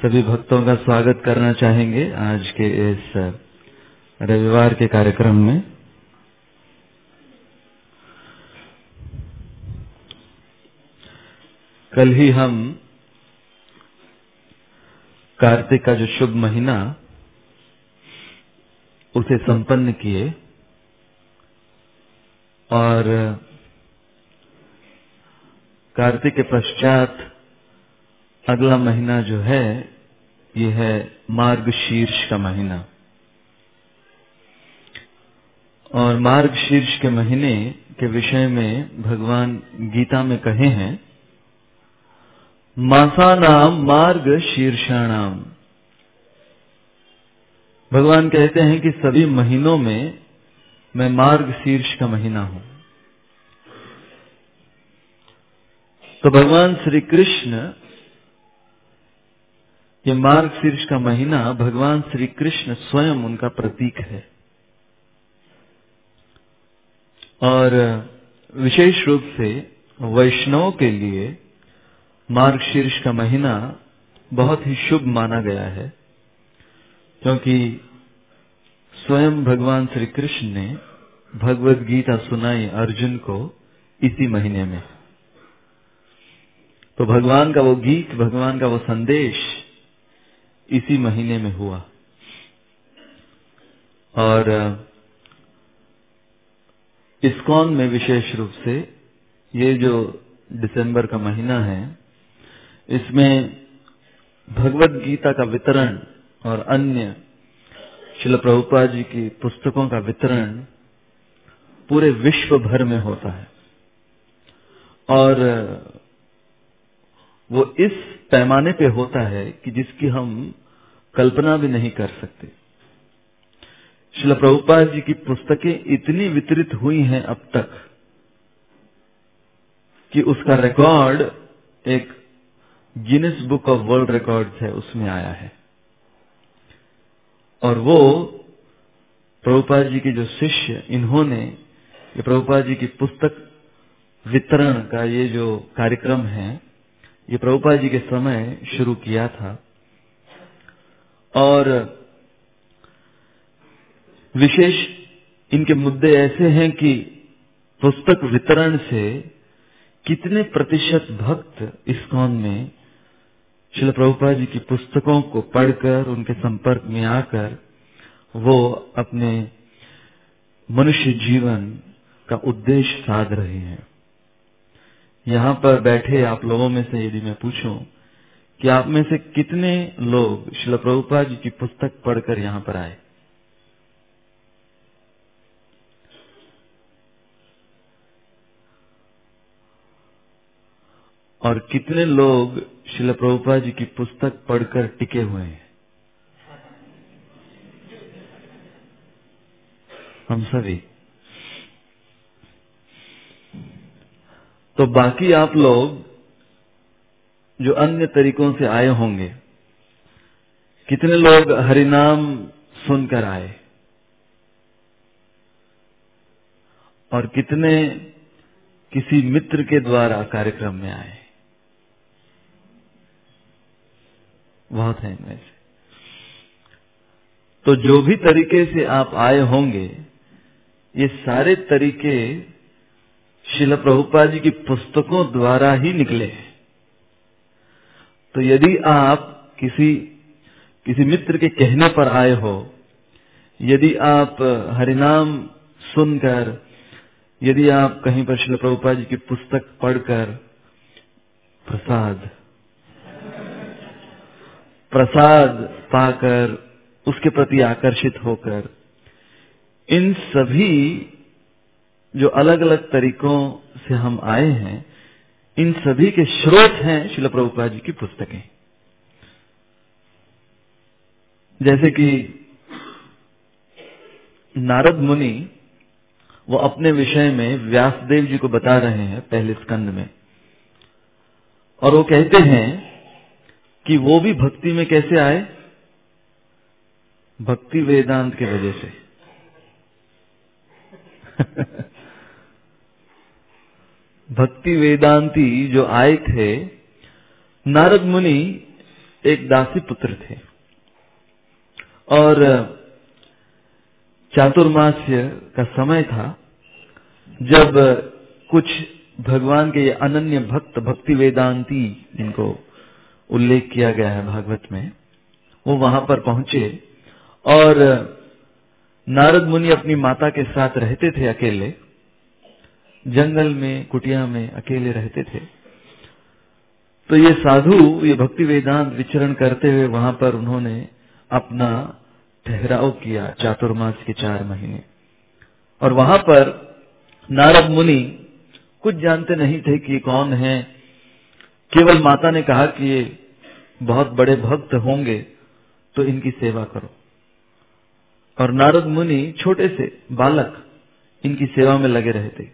सभी भक्तों का स्वागत करना चाहेंगे आज के इस रविवार के कार्यक्रम में। कल ही हम कार्तिक का जो शुभ महीना उसे संपन्न किए और कार्तिक के पश्चात अगला महीना जो है ये है मार्गशीर्ष का महीना। और मार्गशीर्ष के महीने के विषय में भगवान गीता में कहे हैं, मासानाम मार्गशीर्षाणाम। भगवान कहते हैं कि सभी महीनों में मैं मार्गशीर्ष का महीना हूं। तो भगवान श्री कृष्ण, ये मार्गशीर्ष का महीना भगवान श्री कृष्ण स्वयं उनका प्रतीक है। और विशेष रूप से वैष्णव के लिए मार्गशीर्ष का महीना बहुत ही शुभ माना गया है, क्योंकि स्वयं भगवान श्री कृष्ण ने भगवद गीता सुनाई अर्जुन को इसी महीने में। तो भगवान का वो गीत, भगवान का वो संदेश इसी महीने में हुआ। और इस्कॉन में विशेष रूप से ये जो दिसंबर का महीना है, इसमें भगवद गीता का वितरण और अन्य श्रील प्रभुपाद जी की पुस्तकों का वितरण पूरे विश्व भर में होता है। और वो इस पैमाने पे होता है कि जिसकी हम कल्पना भी नहीं कर सकते। श्रील प्रभुपाद जी की पुस्तकें इतनी वितरित हुई हैं अब तक कि उसका रिकॉर्ड एक Guinness book of world records है, उसमें आया है। और वो प्रभुपाद जी के जो शिष्य, इन्होंने ये प्रभुपाद जी की पुस्तक वितरण का ये जो कार्यक्रम है, ये प्रभुपाद जी के समय शुरू किया था। और विशेष इनके मुद्दे ऐसे हैं कि पुस्तक वितरण से कितने प्रतिशत भक्त इस्कॉन में श्रील प्रभुपाद जी की पुस्तकों को पढ़कर उनके संपर्क में आकर वो अपने मनुष्य जीवन का उद्देश्य साध रहे हैं। यहाँ पर बैठे आप लोगों में से यदि मैं पूछूं कि आप में से कितने लोग श्रील प्रभुपाद जी की पुस्तक पढ़कर यहाँ पर आए? और कितने लोग श्रील प्रभुपाद जी की पुस्तक पढ़कर टिके हुए हैं? हम सभी। तो बाकी आप लोग जो अन्य तरीकों से आए होंगे, कितने लोग हरिनाम सुनकर आए और कितने किसी मित्र के द्वारा कार्यक्रम में आए? बहुत है इनमें से। तो जो भी तरीके से आप आए होंगे, ये सारे तरीके श्रील प्रभुपाद जी की पुस्तकों द्वारा ही निकले हैं। तो यदि आप किसी मित्र के कहने पर आए हो, यदि आप हरिनाम सुनकर, यदि आप कहीं पर श्रील प्रभुपाद जी की पुस्तक पढ़कर प्रसाद पाकर उसके प्रति आकर्षित होकर, इन सभी जो अलग अलग तरीकों से हम आए हैं, इन सभी के स्रोत हैं श्रील प्रभुपाद जी की पुस्तकें। जैसे कि नारद मुनि वो अपने विषय में व्यासदेव जी को बता रहे हैं पहले स्कंद में, और वो कहते हैं कि वो भी भक्ति में कैसे आए? भक्ति वेदांत के वजह से। भक्ति वेदांती जो आए थे, नारद मुनि एक दासी पुत्र थे और चातुर्मास्य का समय था जब कुछ भगवान के अनन्य भक्त, भक्ति वेदांती, जिनको उल्लेख किया गया है भागवत में, वो वहां पर पहुंचे और नारद मुनि अपनी माता के साथ रहते थे, अकेले जंगल में, कुटिया में अकेले रहते थे। तो ये साधु, ये भक्ति वेदांत विचरण करते हुए वहां पर उन्होंने अपना ठहराव किया चातुर्मास के 4 महीने। और वहां पर नारद मुनि कुछ जानते नहीं थे कि कौन है, केवल माता ने कहा कि ये बहुत बड़े भक्त होंगे तो इनकी सेवा करो। और नारद मुनि छोटे से बालक इनकी सेवा में लगे रहते,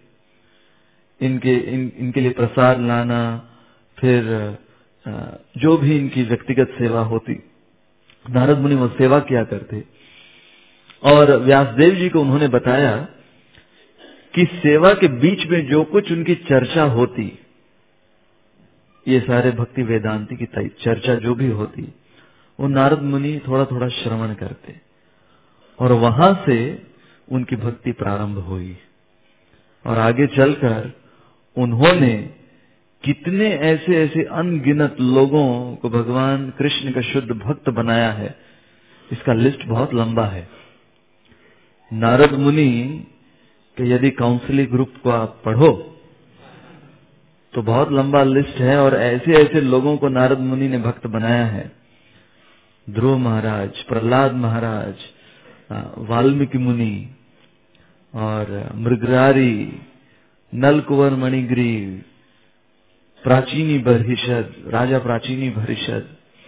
इनके लिए प्रसाद लाना, फिर जो भी इनकी व्यक्तिगत सेवा होती, नारद मुनि वो सेवा किया करते। और व्यासदेव जी को उन्होंने बताया कि सेवा के बीच में जो कुछ उनकी चर्चा होती, ये सारे भक्ति वेदांती की चर्चा जो भी होती, वो नारद मुनि थोड़ा थोड़ा श्रवण करते और वहां से उनकी भक्ति प्रारंभ हुई। और आगे चलकर उन्होंने कितने ऐसे ऐसे अनगिनत लोगों को भगवान कृष्ण का शुद्ध भक्त बनाया है, इसका लिस्ट बहुत लंबा है। नारद मुनि के यदि काउंसलिंग ग्रुप को आप पढ़ो तो बहुत लंबा लिस्ट है, और ऐसे ऐसे लोगों को नारद मुनि ने भक्त बनाया है। ध्रुव महाराज, प्रहलाद महाराज, वाल्मीकि मुनि और मृगरारी, नलकुंवर मणिग्रीव, प्राचीनी बर्हिषद, राजा प्राचीनी बर्हिषद,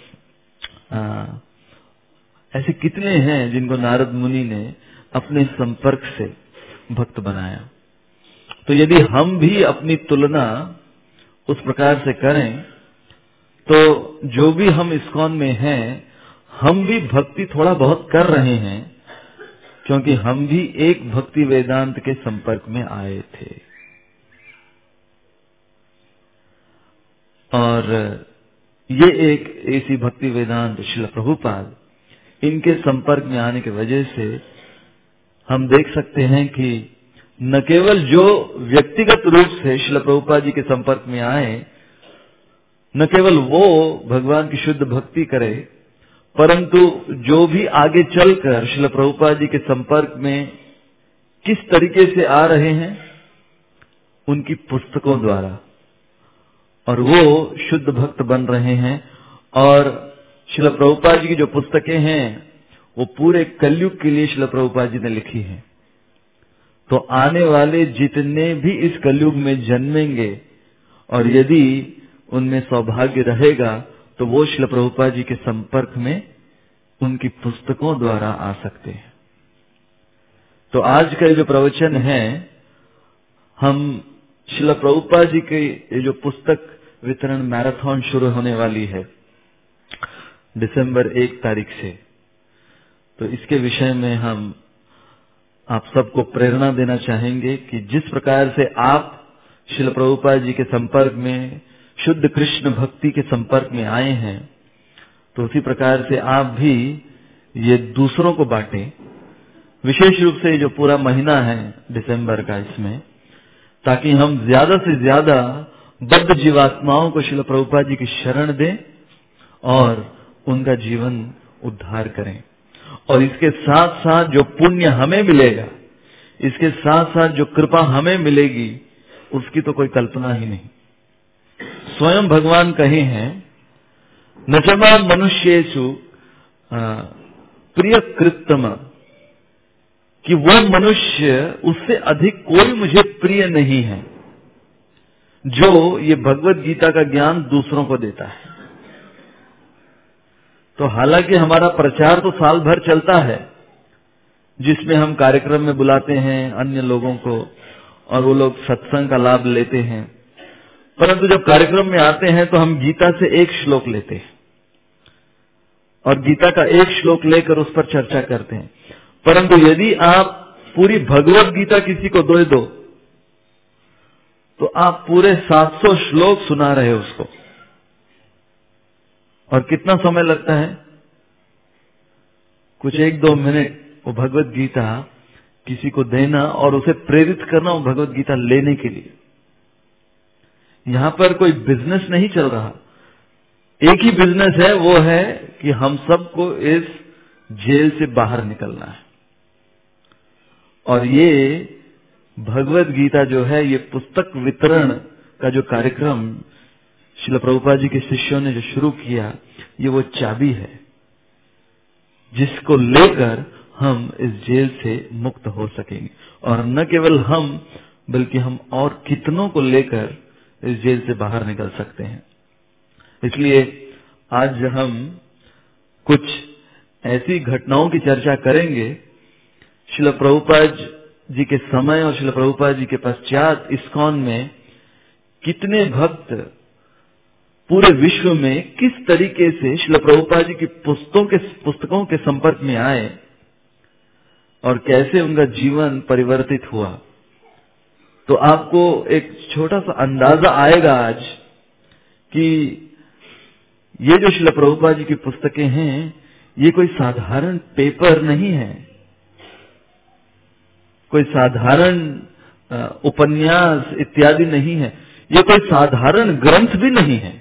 ऐसे कितने हैं जिनको नारद मुनि ने अपने संपर्क से भक्त बनाया। तो यदि हम भी अपनी तुलना उस प्रकार से करें तो जो भी हम इस्कॉन में हैं, हम भी भक्ति थोड़ा बहुत कर रहे हैं, क्योंकि हम भी एक भक्ति वेदांत के संपर्क में आए थे। और ये एक ऐसी भक्ति वेदांत श्रील प्रभुपाद, इनके संपर्क में आने की वजह से हम देख सकते हैं कि न केवल जो व्यक्तिगत रूप से श्रील प्रभुपाद जी के संपर्क में आए, न केवल वो भगवान की शुद्ध भक्ति करे, परंतु जो भी आगे चलकर श्रील प्रभुपाद जी के संपर्क में किस तरीके से आ रहे हैं, उनकी पुस्तकों द्वारा, और वो शुद्ध भक्त बन रहे हैं। और श्रील प्रभुपाद जी की जो पुस्तकें हैं वो पूरे कलयुग के लिए श्रील प्रभुपाद जी ने लिखी हैं। तो आने वाले जितने भी इस कलयुग में जन्मेंगे, और यदि उनमें सौभाग्य रहेगा, तो वो श्रील प्रभुपाद जी के संपर्क में उनकी पुस्तकों द्वारा आ सकते हैं। तो आज का जो प्रवचन है, हम श्रील प्रभुपाद जी की जो पुस्तक वितरण मैराथन शुरू होने वाली है दिसंबर 1 तारीख से, तो इसके विषय में हम आप सबको प्रेरणा देना चाहेंगे कि जिस प्रकार से आप श्रील प्रभुपाद जी के संपर्क में, शुद्ध कृष्ण भक्ति के संपर्क में आए हैं, तो उसी प्रकार से आप भी ये दूसरों को बांटें। विशेष रूप से जो पूरा महीना है दिसंबर का, इसमें ताकि हम ज्यादा से ज्यादा बद्ध जीवात्माओं को श्रील प्रभुपाद जी की शरण दें और उनका जीवन उद्धार करें। और इसके साथ साथ जो पुण्य हमें मिलेगा, इसके साथ साथ जो कृपा हमें मिलेगी, उसकी तो कोई कल्पना ही नहीं। स्वयं भगवान कहे हैं, न च मां मनुष्येषु प्रिय कृत्तम, कि वो मनुष्य, उससे अधिक कोई मुझे प्रिय नहीं है जो ये भगवत गीता का ज्ञान दूसरों को देता है। तो हालांकि हमारा प्रचार तो साल भर चलता है, जिसमें हम कार्यक्रम में बुलाते हैं अन्य लोगों को और वो लोग सत्संग का लाभ लेते हैं, परंतु जब कार्यक्रम में आते हैं तो हम गीता से एक श्लोक लेते हैं और गीता का एक श्लोक लेकर उस पर चर्चा करते हैं। परंतु यदि आप पूरी भगवत गीता किसी को दे दो तो आप पूरे 700 श्लोक सुना रहे उसको, और कितना समय लगता है? कुछ 1-2 मिनट वो भगवत गीता किसी को देना और उसे प्रेरित करना वो भगवत गीता लेने के लिए। यहां पर कोई बिजनेस नहीं चल रहा, एक ही बिजनेस है, वो है कि हम सबको इस जेल से बाहर निकलना है। और ये भगवत गीता जो है, ये पुस्तक वितरण का जो कार्यक्रम श्रील प्रभुपाद जी के शिष्यों ने जो शुरू किया, ये वो चाबी है जिसको लेकर हम इस जेल से मुक्त हो सकेंगे। और न केवल हम, बल्कि हम और कितनों को लेकर इस जेल से बाहर निकल सकते हैं। इसलिए आज हम कुछ ऐसी घटनाओं की चर्चा करेंगे श्रील प्रभुपाद जी के समय और श्रील प्रभुपाद जी के पश्चात इस्कॉन में कितने भक्त पूरे विश्व में किस तरीके से श्रील प्रभुपाद जी की पुस्तकों के संपर्क में आए और कैसे उनका जीवन परिवर्तित हुआ। तो आपको एक छोटा सा अंदाजा आएगा आज कि ये जो श्रील प्रभुपाद जी की पुस्तकें हैं, ये कोई साधारण पेपर नहीं है, कोई साधारण उपन्यास इत्यादि नहीं है, ये कोई साधारण ग्रंथ भी नहीं है।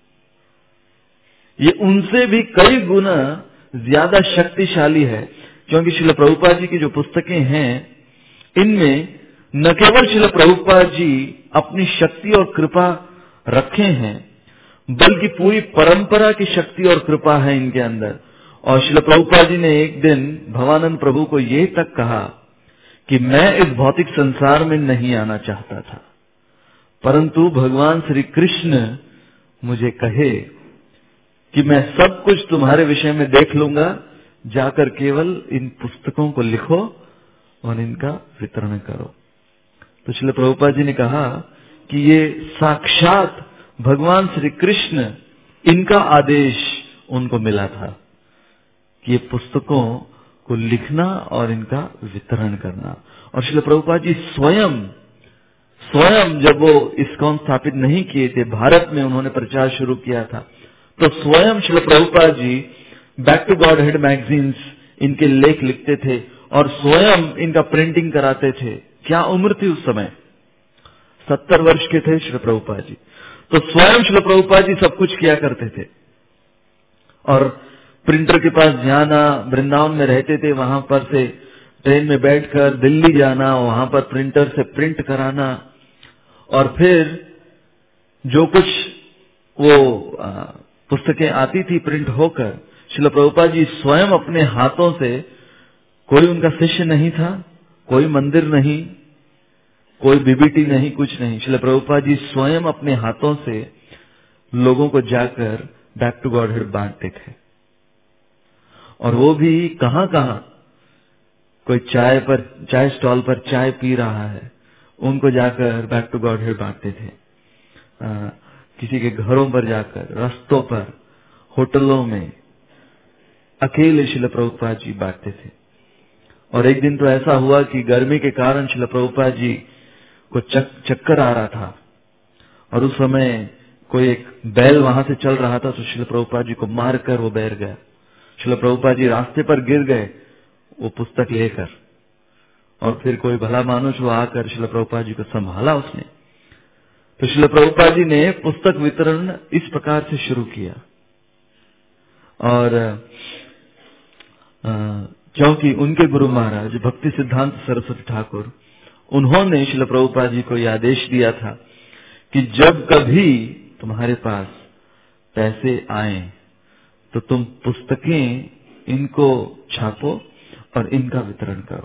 ये उनसे भी कई गुना ज्यादा शक्तिशाली है, क्योंकि श्रील प्रभुपाद जी की जो पुस्तकें हैं, इनमें न केवल श्रील प्रभुपाद जी अपनी शक्ति और कृपा रखे हैं, बल्कि पूरी परंपरा की शक्ति और कृपा है इनके अंदर। और श्रील प्रभुपाद जी ने एक दिन भवानंद प्रभु को ये तक कहा कि मैं इस भौतिक संसार में नहीं आना चाहता था, परंतु भगवान श्री कृष्ण मुझे कहे कि मैं सब कुछ तुम्हारे विषय में देख लूंगा, जाकर केवल इन पुस्तकों को लिखो और इनका वितरण करो। तो श्रील प्रभुपाद जी ने कहा कि ये साक्षात भगवान श्री कृष्ण, इनका आदेश उनको मिला था कि ये पुस्तकों को लिखना और इनका वितरण करना। और श्रील प्रभुपाद जी स्वयं जब वो इस्कॉन स्थापित नहीं किए थे, भारत में उन्होंने प्रचार शुरू किया था, तो स्वयं Shrila Prabhupada ji Back to Godhead magazines इनके लेख लिखते थे और स्वयं इनका प्रिंटिंग कराते थे। क्या उम्र थी उस समय? 70 वर्ष के थे श्रील प्रभुपाद जी। तो स्वयं श्रील प्रभुपाद जी सब कुछ किया करते थे और प्रिंटर के पास जाना, वृंदावन में रहते थे, वहां पर से ट्रेन में बैठकर दिल्ली जाना, वहां पर प्रिंटर से प्रिंट कराना, और फिर जो कुछ वो पुस्तकें आती थी प्रिंट होकर, श्रील प्रभुपाद जी स्वयं अपने हाथों से, कोई उनका शिष्य नहीं था, कोई मंदिर नहीं, कोई बीबीटी नहीं, कुछ नहीं, श्रील प्रभुपाद जी स्वयं अपने हाथों से लोगों को जाकर बैक टू गॉड हेड बांटते थे। और वो भी कहां कहां, कोई चाय स्टॉल पर चाय पी रहा है, उनको जाकर बैक टू गॉड हेड बांटते थे। किसी के घरों पर जाकर, रास्तों पर, होटलों में अकेले श्रील प्रभुपाद जी बांटते थे। और एक दिन तो ऐसा हुआ कि गर्मी के कारण श्रील प्रभुपाद जी को चक्कर आ रहा था, और उस समय कोई एक बैल वहां से चल रहा था, तो श्रील प्रभुपाद जी को मारकर वो बैर गया। श्रील प्रभुपाद जी रास्ते पर गिर गए वो पुस्तक लेकर, और फिर कोई भला मानुष वो आकर श्रील प्रभुपाद जी को संभाला उसने। तो श्रील प्रभुपाद जी ने पुस्तक वितरण इस प्रकार से शुरू किया। और क्योंकि उनके गुरु महाराज भक्ति सिद्धांत सरस्वती ठाकुर, उन्होंने श्रील प्रभुपाद जी को यह आदेश दिया था कि जब कभी तुम्हारे पास पैसे आए तो तुम पुस्तकें इनको छापो और इनका वितरण करो।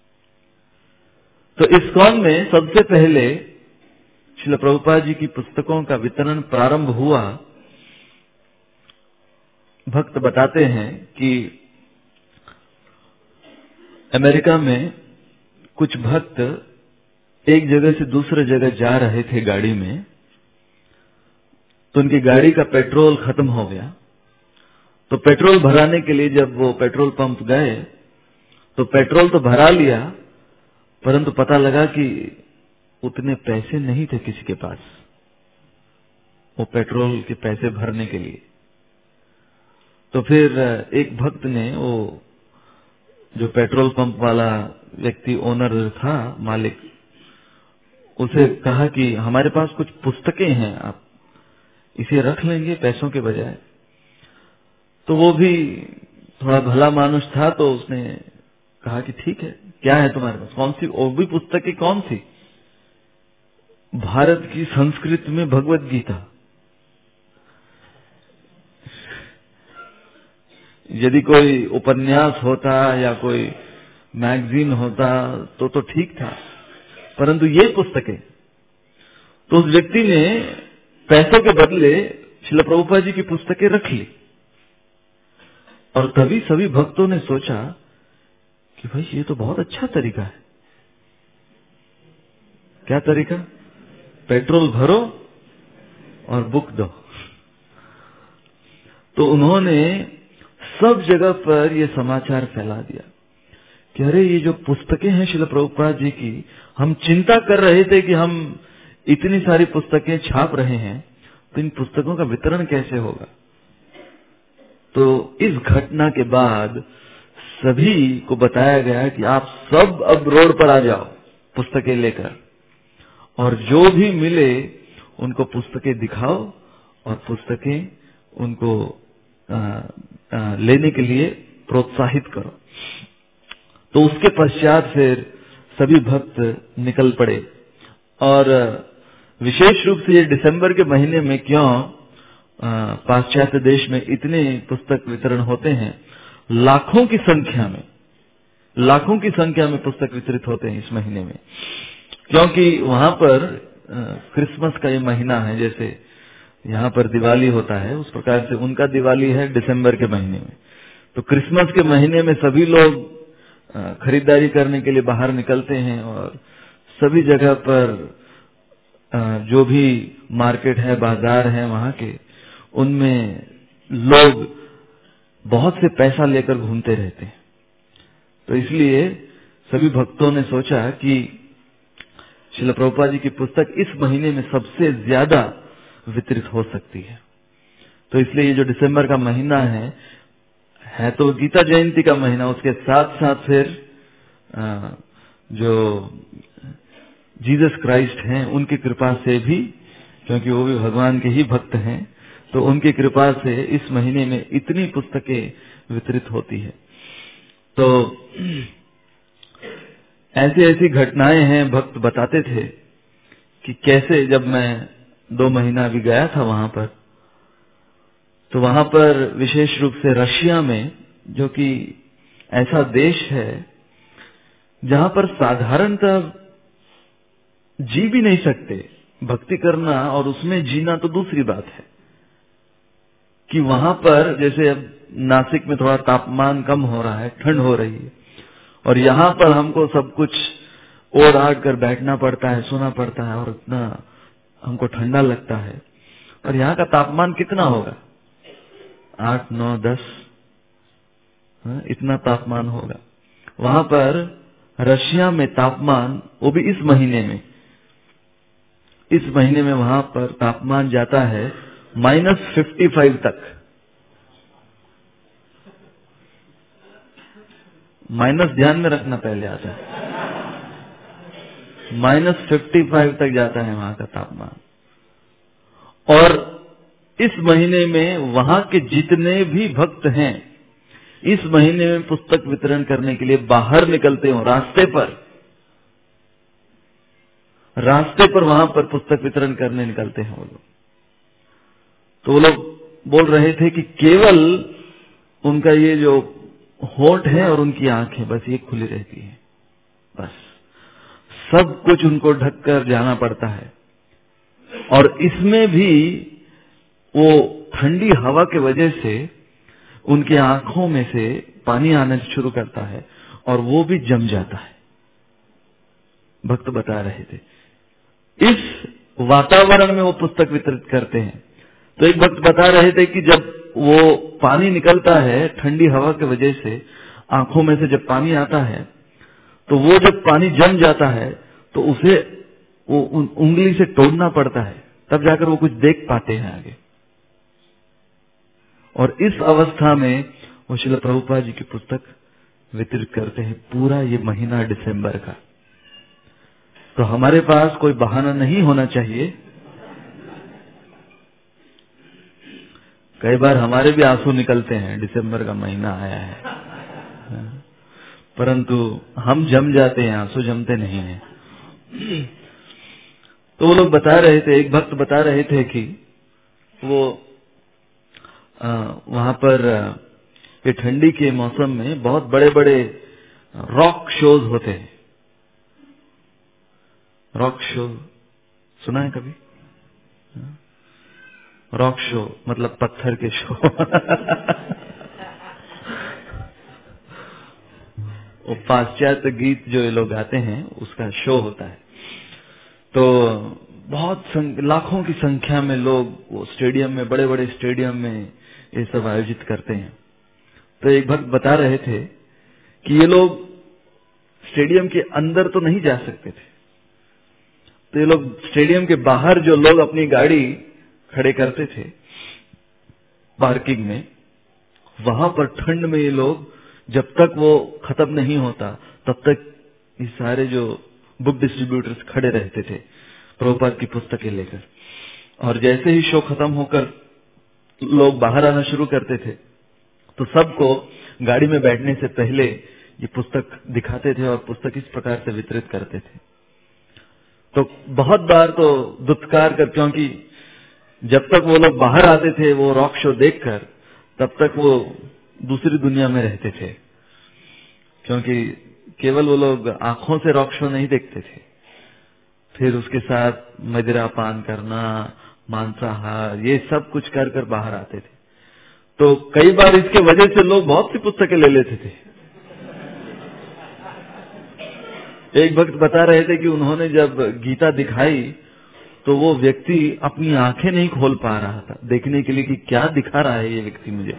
तो इस्कॉन में सबसे पहले श्रील प्रभुपाद जी की पुस्तकों का वितरण प्रारंभ हुआ। भक्त बताते हैं कि अमेरिका में कुछ भक्त एक जगह से दूसरे जगह जा रहे थे गाड़ी में, तो उनकी गाड़ी का पेट्रोल खत्म हो गया। तो पेट्रोल भराने के लिए जब वो पेट्रोल पंप गए तो पेट्रोल तो भरा लिया, परंतु पता लगा कि उतने पैसे नहीं थे किसी के पास वो पेट्रोल के पैसे भरने के लिए। तो फिर एक भक्त ने, वो जो पेट्रोल पंप वाला व्यक्ति, ओनर था, मालिक, उसे कहा कि हमारे पास कुछ पुस्तकें हैं, आप इसे रख लेंगे पैसों के बजाय? तो वो भी थोड़ा भला मानुष था, तो उसने कहा कि ठीक है, क्या है तुम्हारे पास? कौन सी? और भी पुस्तकें कौन सी? भारत की संस्कृत में भगवत गीता। यदि कोई उपन्यास होता या कोई मैगजीन होता तो ठीक था, परंतु ये पुस्तकें। तो उस व्यक्ति ने पैसों के बदले श्रील प्रभुपाद जी की पुस्तकें रख ली। और तभी सभी भक्तों ने सोचा कि भाई ये तो बहुत अच्छा तरीका है। क्या तरीका? पेट्रोल भरो और बुक दो। तो उन्होंने सब जगह पर ये समाचार फैला दिया कि अरे ये जो पुस्तकें हैं श्रील प्रभुपाद जी की, हम चिंता कर रहे थे कि हम इतनी सारी पुस्तकें छाप रहे हैं, तो इन पुस्तकों का वितरण कैसे होगा। तो इस घटना के बाद सभी को बताया गया कि आप सब अब रोड पर आ जाओ पुस्तकें लेकर, और जो भी मिले उनको पुस्तकें दिखाओ और पुस्तकें उनको लेने के लिए प्रोत्साहित करो। तो उसके पश्चात फिर सभी भक्त निकल पड़े। और विशेष रूप से ये दिसंबर के महीने में क्यों पाश्चात्य देश में इतने पुस्तक वितरण होते हैं, लाखों की संख्या में पुस्तक वितरित होते हैं इस महीने में, क्योंकि वहां पर क्रिसमस का ये महीना है। जैसे यहाँ पर दिवाली होता है, उस प्रकार से उनका दिवाली है दिसंबर के महीने में। तो क्रिसमस के महीने में सभी लोग खरीदारी करने के लिए बाहर निकलते हैं, और सभी जगह पर जो भी मार्केट है, बाजार है वहां के, उनमें लोग बहुत से पैसा लेकर घूमते रहते हैं। तो इसलिए सभी भक्तों ने सोचा कि श्रील प्रभुपाद जी की पुस्तक इस महीने में सबसे ज्यादा वितरित हो सकती है। तो इसलिए ये जो दिसंबर का महीना है तो गीता जयंती का महीना, उसके साथ साथ फिर जो जीसस क्राइस्ट हैं उनकी कृपा से भी, क्योंकि वो भी भगवान के ही भक्त हैं, तो उनकी कृपा से इस महीने में इतनी पुस्तकें वितरित होती है। तो ऐसी ऐसी घटनाएं हैं, भक्त बताते थे कि कैसे, जब मैं 2 महीना अभी गया था वहां पर, तो वहां पर विशेष रूप से रशिया में, जो कि ऐसा देश है जहां पर साधारणतः जी भी नहीं सकते, भक्ति करना और उसमें जीना तो दूसरी बात है, कि वहां पर जैसे अब नासिक में थोड़ा तापमान कम हो रहा है, ठंड हो रही है, और यहाँ पर हमको सब कुछ ओढ़ आड़ कर बैठना पड़ता है, सोना पड़ता है, और इतना हमको ठंडा लगता है। और यहाँ का तापमान कितना होगा? 8, 9, 10 इतना तापमान होगा। वहां पर रशिया में तापमान, वो भी इस महीने में वहां पर तापमान जाता है -55 तक। माइनस ध्यान में रखना, पहले आता है -55 तक जाता है वहां का तापमान। और इस महीने में वहां के जितने भी भक्त हैं, इस महीने में पुस्तक वितरण करने के लिए बाहर निकलते हो, रास्ते पर वहां पर पुस्तक वितरण करने निकलते हैं वो लोग। तो वो लोग बोल रहे थे कि केवल उनका ये जो होंठ है और उनकी आंखें, बस ये खुली रहती है, बस सब कुछ उनको ढककर जाना पड़ता है। और इसमें भी वो ठंडी हवा के वजह से उनके आंखों में से पानी आना शुरू करता है, और वो भी जम जाता है। भक्त बता रहे थे इस वातावरण में वो पुस्तक वितरित करते हैं। तो एक भक्त बता रहे थे कि जब वो पानी निकलता है ठंडी हवा की वजह से, आंखों में से जब पानी आता है, तो वो जब पानी जम जाता है तो उसे वो उंगली से तोड़ना पड़ता है, तब जाकर वो कुछ देख पाते हैं आगे। और इस अवस्था में वो श्रील प्रभुपाद जी की पुस्तक वितरित करते हैं पूरा ये महीना दिसंबर का। तो हमारे पास कोई बहाना नहीं होना चाहिए। कई बार हमारे भी आंसू निकलते हैं, दिसंबर का महीना आया है, परंतु हम जम जाते हैं, आंसू जमते नहीं हैं। तो वो लोग बता रहे थे, एक भक्त बता रहे थे कि वो वहां पर ये ठंडी के मौसम में बहुत बड़े बड़े रॉक शोज होते हैं। रॉक शो सुना है कभी? रॉक शो मतलब पत्थर के शो। वो पाश्चात्य गीत जो ये लोग गाते हैं उसका शो होता है। तो बहुत लाखों की संख्या में लोग वो स्टेडियम में, बड़े बड़े स्टेडियम में ये सब आयोजित करते हैं। तो एक भक्त बता रहे थे कि ये लोग स्टेडियम के अंदर तो नहीं जा सकते थे, तो ये लोग स्टेडियम के बाहर जो लोग अपनी गाड़ी खड़े करते थे पार्किंग में, वहां पर ठंड में ये लोग जब तक वो खत्म नहीं होता तब तक ये सारे जो बुक डिस्ट्रीब्यूटर्स खड़े रहते थे प्रभुपाद की पुस्तकें लेकर। और जैसे ही शो खत्म होकर लोग बाहर आना शुरू करते थे तो सबको गाड़ी में बैठने से पहले ये पुस्तक दिखाते थे और पुस्तक इस प्रकार से वितरित करते थे। तो बहुत बार तो दुत्कार कर, क्योंकि जब तक वो लोग बाहर आते थे वो रॉक शो देखकर, तब तक वो दूसरी दुनिया में रहते थे, क्योंकि केवल वो लोग आंखों से रॉक शो नहीं देखते थे, फिर उसके साथ मदिरा पान करना, मांसाहार, ये सब कुछ कर कर बाहर आते थे। तो कई बार इसके वजह से लोग बहुत सी पुस्तकें ले लेते थे। एक भक्त बता रहे थे कि उन्होंने जब गीता दिखाई तो वो व्यक्ति अपनी आंखें नहीं खोल पा रहा था देखने के लिए कि क्या दिखा रहा है ये व्यक्ति मुझे।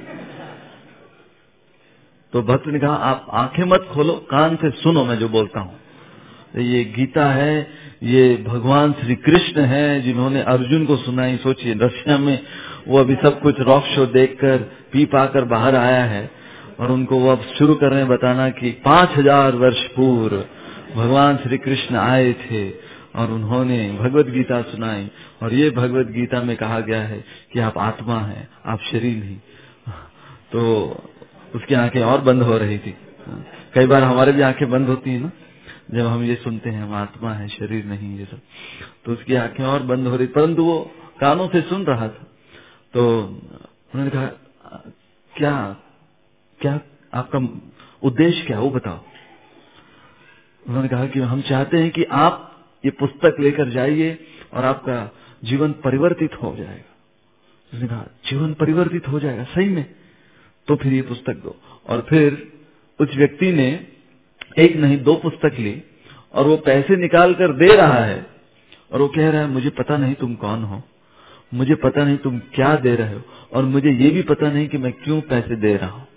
तो भक्त ने कहा आप आंखें मत खोलो, कान से सुनो मैं जो बोलता हूँ। ये गीता है, ये भगवान श्री कृष्ण है जिन्होंने अर्जुन को सुनाई। सोचिए रशिया में वो अभी सब कुछ रॉक शो देखकर पी पाकर बाहर आया है और उनको वो अब शुरू कर रहे हैं बताना कि 5000 वर्ष पूर्व भगवान श्री कृष्ण आए थे और उन्होंने भगवत गीता सुनाई, और ये भगवत गीता में कहा गया है कि आप आत्मा हैं, आप शरीर नहीं। तो उसकी आंखें और बंद हो रही थी। कई बार हमारे भी आंखें बंद होती है ना जब हम ये सुनते हैं हम आत्मा है शरीर नहीं, ये सब। तो उसकी आंखें और बंद हो रही, परंतु वो कानों से सुन रहा था। तो उन्होंने कहा क्या क्या आपका उद्देश्य क्या है वो बताओ। उन्होंने कहा कि हम चाहते हैं कि आप ये पुस्तक लेकर जाइए और आपका जीवन परिवर्तित हो जाएगा। उसने कहा जीवन परिवर्तित हो जाएगा सही में? तो फिर ये पुस्तक दो। और फिर उस व्यक्ति ने एक नहीं 2 पुस्तक ली और वो पैसे निकाल कर दे रहा है और वो कह रहा है मुझे पता नहीं तुम कौन हो, मुझे पता नहीं तुम क्या दे रहे हो, और मुझे ये भी पता नहीं कि मैं क्यों पैसे दे रहा हूं,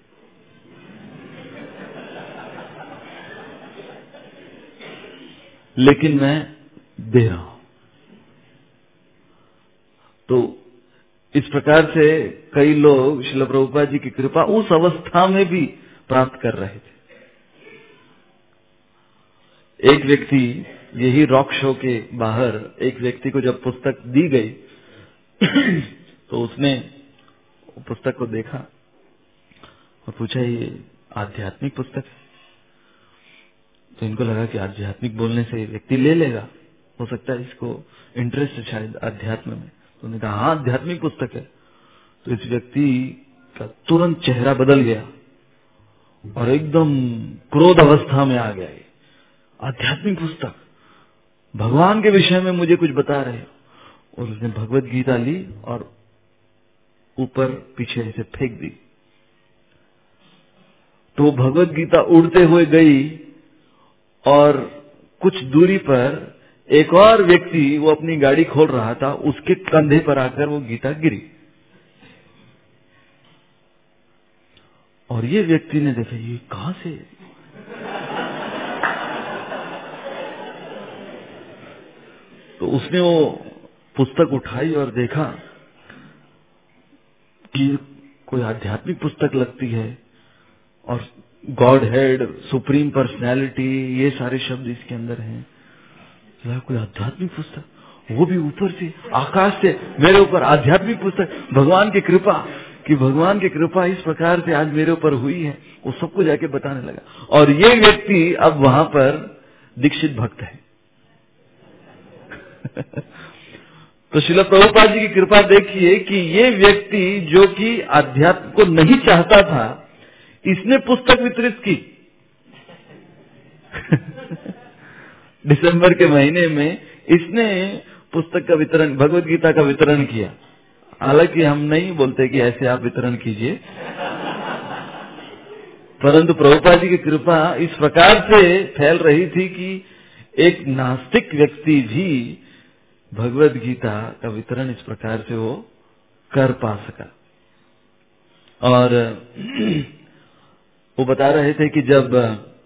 लेकिन मैं दे रहा हूं। तो इस प्रकार से कई लोग श्रील प्रभुपाद जी की कृपा उस अवस्था में भी प्राप्त कर रहे थे। एक व्यक्ति यही रॉक शो के बाहर एक व्यक्ति को जब पुस्तक दी गई तो उसने पुस्तक को देखा और पूछा ये आध्यात्मिक पुस्तक है? तो इनको लगा कि आध्यात्मिक बोलने से व्यक्ति ले लेगा, हो सकता है इसको इंटरेस्ट है शायद अध्यात्म में। तो उन्होंने कहा हाँ आध्यात्मिक पुस्तक है। तो इस व्यक्ति का तुरंत चेहरा बदल गया और एकदम क्रोध अवस्था में आ गया। आध्यात्मिक पुस्तक, भगवान के विषय में मुझे कुछ बता रहे हो। और उसने भगवत गीता ली और ऊपर पीछे ऐसे फेंक दी। तो भगवत गीता उड़ते हुए गई और कुछ दूरी पर एक और व्यक्ति वो अपनी गाड़ी खोल रहा था, उसके कंधे पर आकर वो गीता गिरी। और ये व्यक्ति ने देखा ये कहां से, तो उसने वो पुस्तक उठाई और देखा कि कोई आध्यात्मिक पुस्तक लगती है और गॉड हेड, सुप्रीम पर्सनैलिटी, ये सारे शब्द इसके अंदर हैं। कोई आध्यात्मिक पुस्तक, वो भी ऊपर से आकाश से मेरे ऊपर आध्यात्मिक पुस्तक, भगवान की कृपा, कि भगवान की कृपा इस प्रकार से आज मेरे ऊपर हुई है, वो सबको जाके बताने लगा। और ये व्यक्ति अब वहां पर दीक्षित भक्त है। तो श्रील प्रभुपाद जी की कृपा देखिए कि ये व्यक्ति जो कि आध्यात्म को नहीं चाहता था, इसने पुस्तक वितरित की। दिसंबर के महीने में इसने पुस्तक का वितरण, भगवत गीता का वितरण किया। हालांकि हम नहीं बोलते कि ऐसे आप वितरण कीजिए, परंतु प्रभुपाद जी की कृपा इस प्रकार से फैल रही थी कि एक नास्तिक व्यक्ति भी भगवत गीता का वितरण इस प्रकार से वो कर पा सका। और वो बता रहे थे कि जब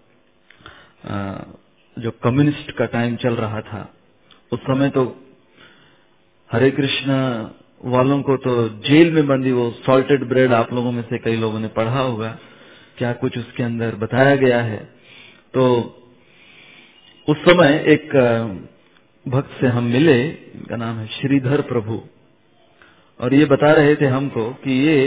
जो कम्युनिस्ट का टाइम चल रहा था, उस समय तो हरे कृष्ण वालों को तो जेल में बंदी, वो सॉल्टेड ब्रेड आप लोगों में से कई लोगों ने पढ़ा होगा, क्या कुछ उसके अंदर बताया गया है। तो उस समय एक भक्त से हम मिले, इनका नाम है श्रीधर प्रभु, और ये बता रहे थे हमको कि ये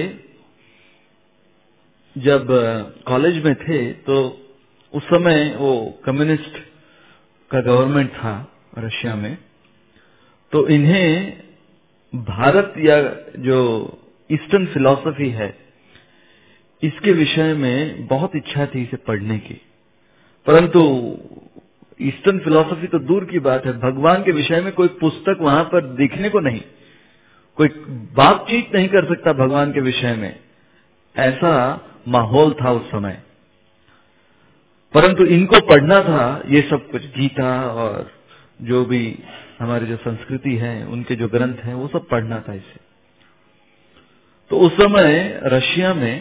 जब कॉलेज में थे तो उस समय वो कम्युनिस्ट का गवर्नमेंट था रशिया में, तो इन्हें भारत या जो ईस्टर्न फिलॉसफी है इसके विषय में बहुत इच्छा थी इसे पढ़ने की, परंतु ईस्टर्न फिलॉसफी तो दूर की बात है, भगवान के विषय में कोई पुस्तक वहां पर दिखने को नहीं, कोई बातचीत नहीं कर सकता भगवान के विषय में, ऐसा माहौल था उस समय। परंतु इनको पढ़ना था ये सब कुछ, गीता और जो भी हमारी जो संस्कृति है, उनके जो ग्रंथ हैं, वो सब पढ़ना था इसे। तो उस समय रशिया में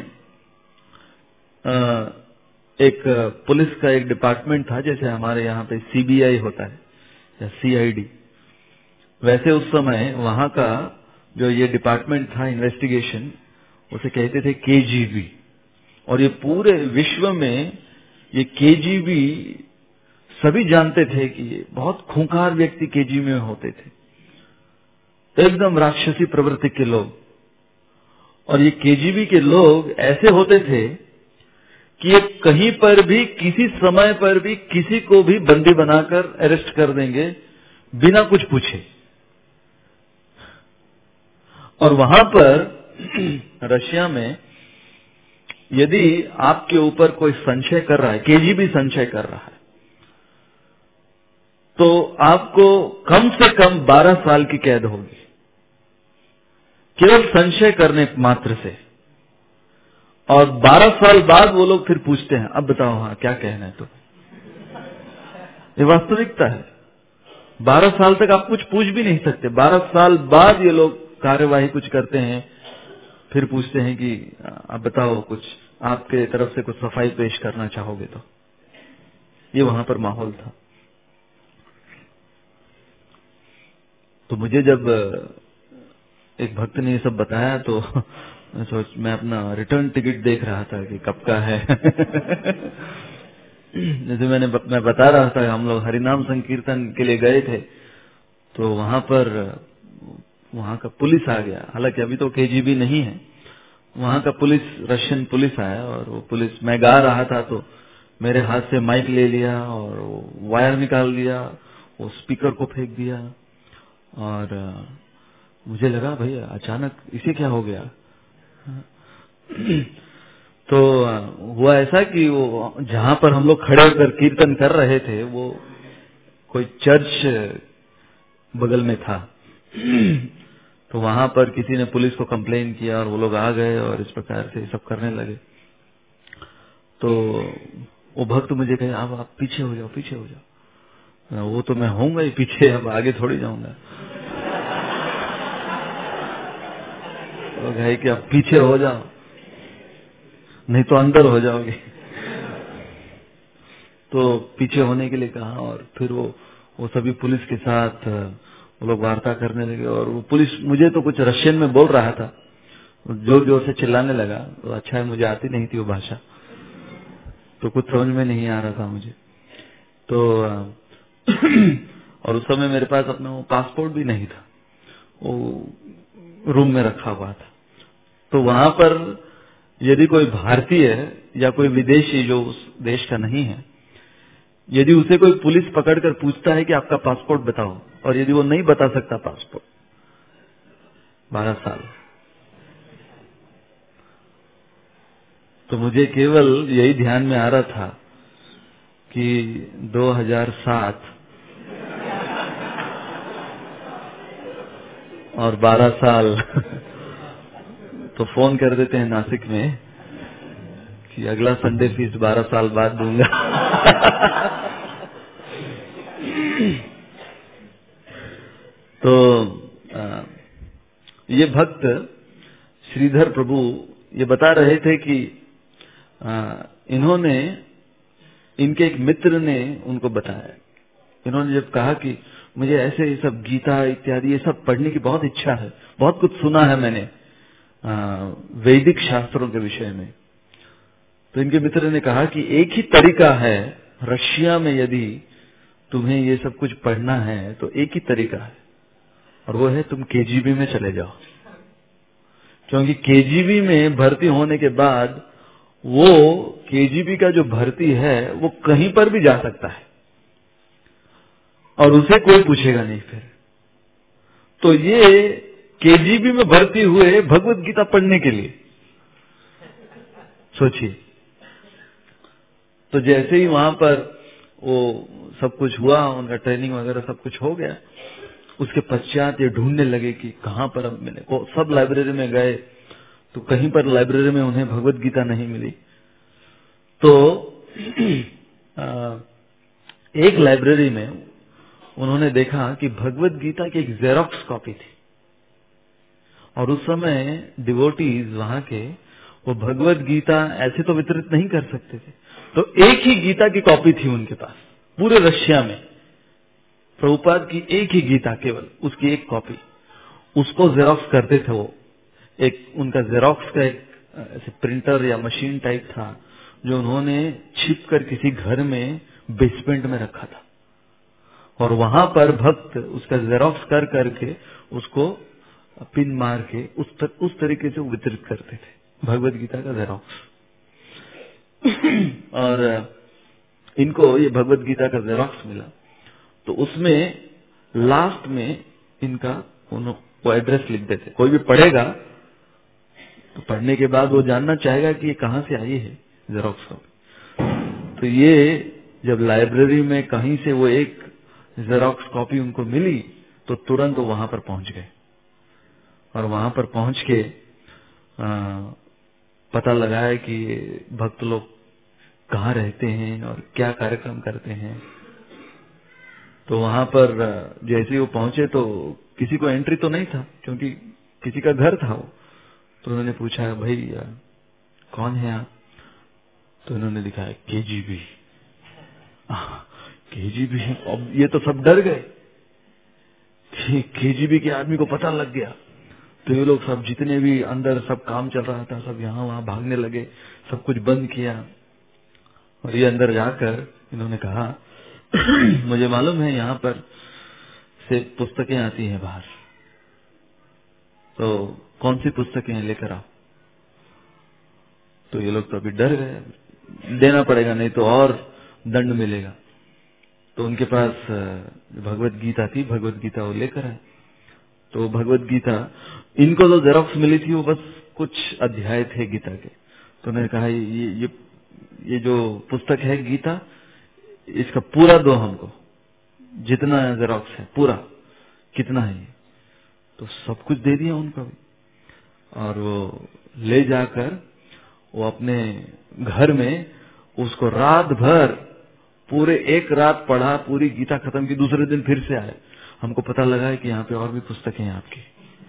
एक पुलिस का एक डिपार्टमेंट था, जैसे हमारे यहाँ पे सीबीआई होता है या सीआईडी, वैसे उस समय वहां का जो ये डिपार्टमेंट था इन्वेस्टिगेशन, उसे कहते थे केजीबी। और ये पूरे विश्व में ये केजीबी सभी जानते थे कि ये बहुत खूंखार व्यक्ति केजीबी में होते थे, एकदम राक्षसी प्रवृत्ति के लोग। और ये केजीबी के लोग ऐसे होते थे कि ये कहीं पर भी, किसी समय पर भी किसी को भी बंदी बनाकर अरेस्ट कर देंगे बिना कुछ पूछे। और वहां पर रशिया में यदि आपके ऊपर कोई संशय कर रहा है, केजीबी संशय कर रहा है, तो आपको कम से कम 12 साल की कैद होगी, केवल संशय करने मात्र से। और 12 साल बाद वो लोग फिर पूछते हैं, अब बताओ हाँ क्या कहना है, तो ये वास्तविकता है। 12 साल तक आप कुछ पूछ भी नहीं सकते, 12 साल बाद ये लोग कार्यवाही कुछ करते हैं, फिर पूछते हैं कि आप बताओ कुछ, आपके तरफ से कुछ सफाई पेश करना चाहोगे तो। ये वहां पर माहौल था। तो मुझे जब एक भक्त ने ये सब बताया तो मैं अपना रिटर्न टिकट देख रहा था कि कब का है। जैसे मैं बता रहा था, हम लोग हरिनाम संकीर्तन के लिए गए थे, तो वहां पर वहां का पुलिस आ गया। हालांकि अभी तो केजीबी नहीं है, वहां का पुलिस, रशियन पुलिस आया, और वो पुलिस, मैं गा रहा था तो मेरे हाथ से माइक ले लिया और वो वायर निकाल दिया, वो स्पीकर को फेंक दिया। और मुझे लगा भाई अचानक इसे क्या हो गया। तो हुआ ऐसा कि वो जहां पर हम लोग खड़े होकर कीर्तन कर रहे थे, वो कोई चर्च बगल में था। तो वहां पर किसी ने पुलिस को कंप्लेन किया और वो लोग आ गए और इस प्रकार से सब करने लगे। तो वो भक्त मुझे कहे, अब आप पीछे हो जाओ, पीछे हो जाओ। वो तो मैं होऊंगा ही पीछे, अब आगे थोड़ी जाऊंगा। तो कहे कि अब पीछे हो जाओ, नहीं तो अंदर हो जाओगे। तो पीछे होने के लिए कहा, और फिर वो सभी पुलिस के साथ वो लोग वार्ता करने लगे। और वो पुलिस मुझे तो कुछ रशियन में बोल रहा था, जोर जोर से चिल्लाने लगा। तो अच्छा है मुझे आती नहीं थी वो भाषा, तो कुछ समझ में नहीं आ रहा था मुझे। तो और उस समय मेरे पास अपना वो पासपोर्ट भी नहीं था, वो रूम में रखा हुआ था। तो वहां पर यदि कोई भारतीय या कोई विदेशी जो उस देश का नहीं है, यदि उसे कोई पुलिस पकड़कर पूछता है कि आपका पासपोर्ट बताओ, और यदि वो नहीं बता सकता पासपोर्ट, 12 साल, तो मुझे केवल यही ध्यान में आ रहा था कि 2007 और 12 साल तो फोन कर देते हैं नासिक में कि अगला संडे फीस 12 साल बाद दूंगा। तो ये भक्त श्रीधर प्रभु ये बता रहे थे कि इन्होंने, इनके एक मित्र ने उनको बताया। इन्होंने जब कहा कि मुझे ऐसे ये सब गीता इत्यादि ये सब पढ़ने की बहुत इच्छा है, बहुत कुछ सुना है मैंने वैदिक शास्त्रों के विषय में, तो इनके मित्र ने कहा कि एक ही तरीका है रशिया में, यदि तुम्हें ये सब कुछ पढ़ना है तो एक ही तरीका है, और वो है तुम केजीबी में चले जाओ। क्योंकि केजीबी में भर्ती होने के बाद वो केजीबी का जो भर्ती है वो कहीं पर भी जा सकता है और उसे कोई पूछेगा नहीं फिर। तो ये केजीबी में भर्ती हुए भगवत गीता पढ़ने के लिए, सोचिए। तो जैसे ही वहां पर वो सब कुछ हुआ, उनका ट्रेनिंग वगैरह सब कुछ हो गया, उसके पश्चात ये ढूंढने लगे कि कहां पर अब मिले। वो सब लाइब्रेरी में गए तो कहीं पर लाइब्रेरी में उन्हें भगवत गीता नहीं मिली। तो एक लाइब्रेरी में उन्होंने देखा कि भगवत गीता की एक जेरोक्स कॉपी थी, और उस समय डिवोटीज वहां के वो भगवत गीता ऐसे तो वितरित नहीं कर सकते थे, तो एक ही गीता की कॉपी थी उनके पास पूरे रशिया में। प्रभुपाद की एक ही गीता, केवल उसकी एक कॉपी, उसको जेरोक्स करते थे वो। एक उनका जेरोक्स का एक ऐसे प्रिंटर या मशीन टाइप था जो उन्होंने छिप कर किसी घर में बेसमेंट में रखा था, और वहां पर भक्त उसका जेरोक्स कर करके उसको पिन मार के उस तरीके से वितरित करते थे भगवत गीता का जेरोक्स। और इनको ये भगवत गीता का जेरोक्स मिला, तो उसमें लास्ट में इनका वो एड्रेस लिख देते। कोई भी पढ़ेगा तो पढ़ने के बाद वो जानना चाहेगा कि ये कहां से आई है जेरोक्स कॉपी। तो ये जब लाइब्रेरी में कहीं से वो एक जेरोक्स कॉपी उनको मिली तो तुरंत वो वहां पर पहुंच गए, और वहां पर पहुंच के पता लगाया कि भक्त लोग कहाँ रहते हैं और क्या कार्यक्रम करते हैं। तो वहां पर जैसे ही वो पहुंचे तो किसी को एंट्री तो नहीं था, क्योंकि किसी का घर था वो। तो उन्होंने पूछा, भाई कौन है आप? तो इन्होंने दिखाया केजीबी। केजीबी, अब ये तो सब डर गए कि केजीबी के आदमी को पता लग गया। तो ये लोग सब, जितने भी अंदर सब काम चल रहा था, सब यहाँ वहां भागने लगे, सब कुछ बंद किया। और ये अंदर जाकर इन्होंने कहा, मुझे मालूम है यहाँ पर से पुस्तकें आती हैं बाहर, तो कौन सी पुस्तकें लेकर आओ। तो ये लोग तो अभी डर गए, देना पड़ेगा नहीं तो और दंड मिलेगा। तो उनके पास भगवत गीता थी, भगवत गीता वो लेकर आए। तो भगवत गीता इनको तो जेरोक्स मिली थी, वो बस कुछ अध्याय थे गीता के। तो उन्होंने कहा, ये जो पुस्तक है गीता, इसका पूरा दो हमको, जितना जेरोक्स है पूरा, कितना है ये। तो सब कुछ दे दिया उनको भी, और वो ले जाकर वो अपने घर में उसको रात भर, पूरे एक रात पढ़ा, पूरी गीता खत्म की। दूसरे दिन फिर से आए, हमको पता लगा है कि यहाँ पे और भी पुस्तकें हैं आपकी,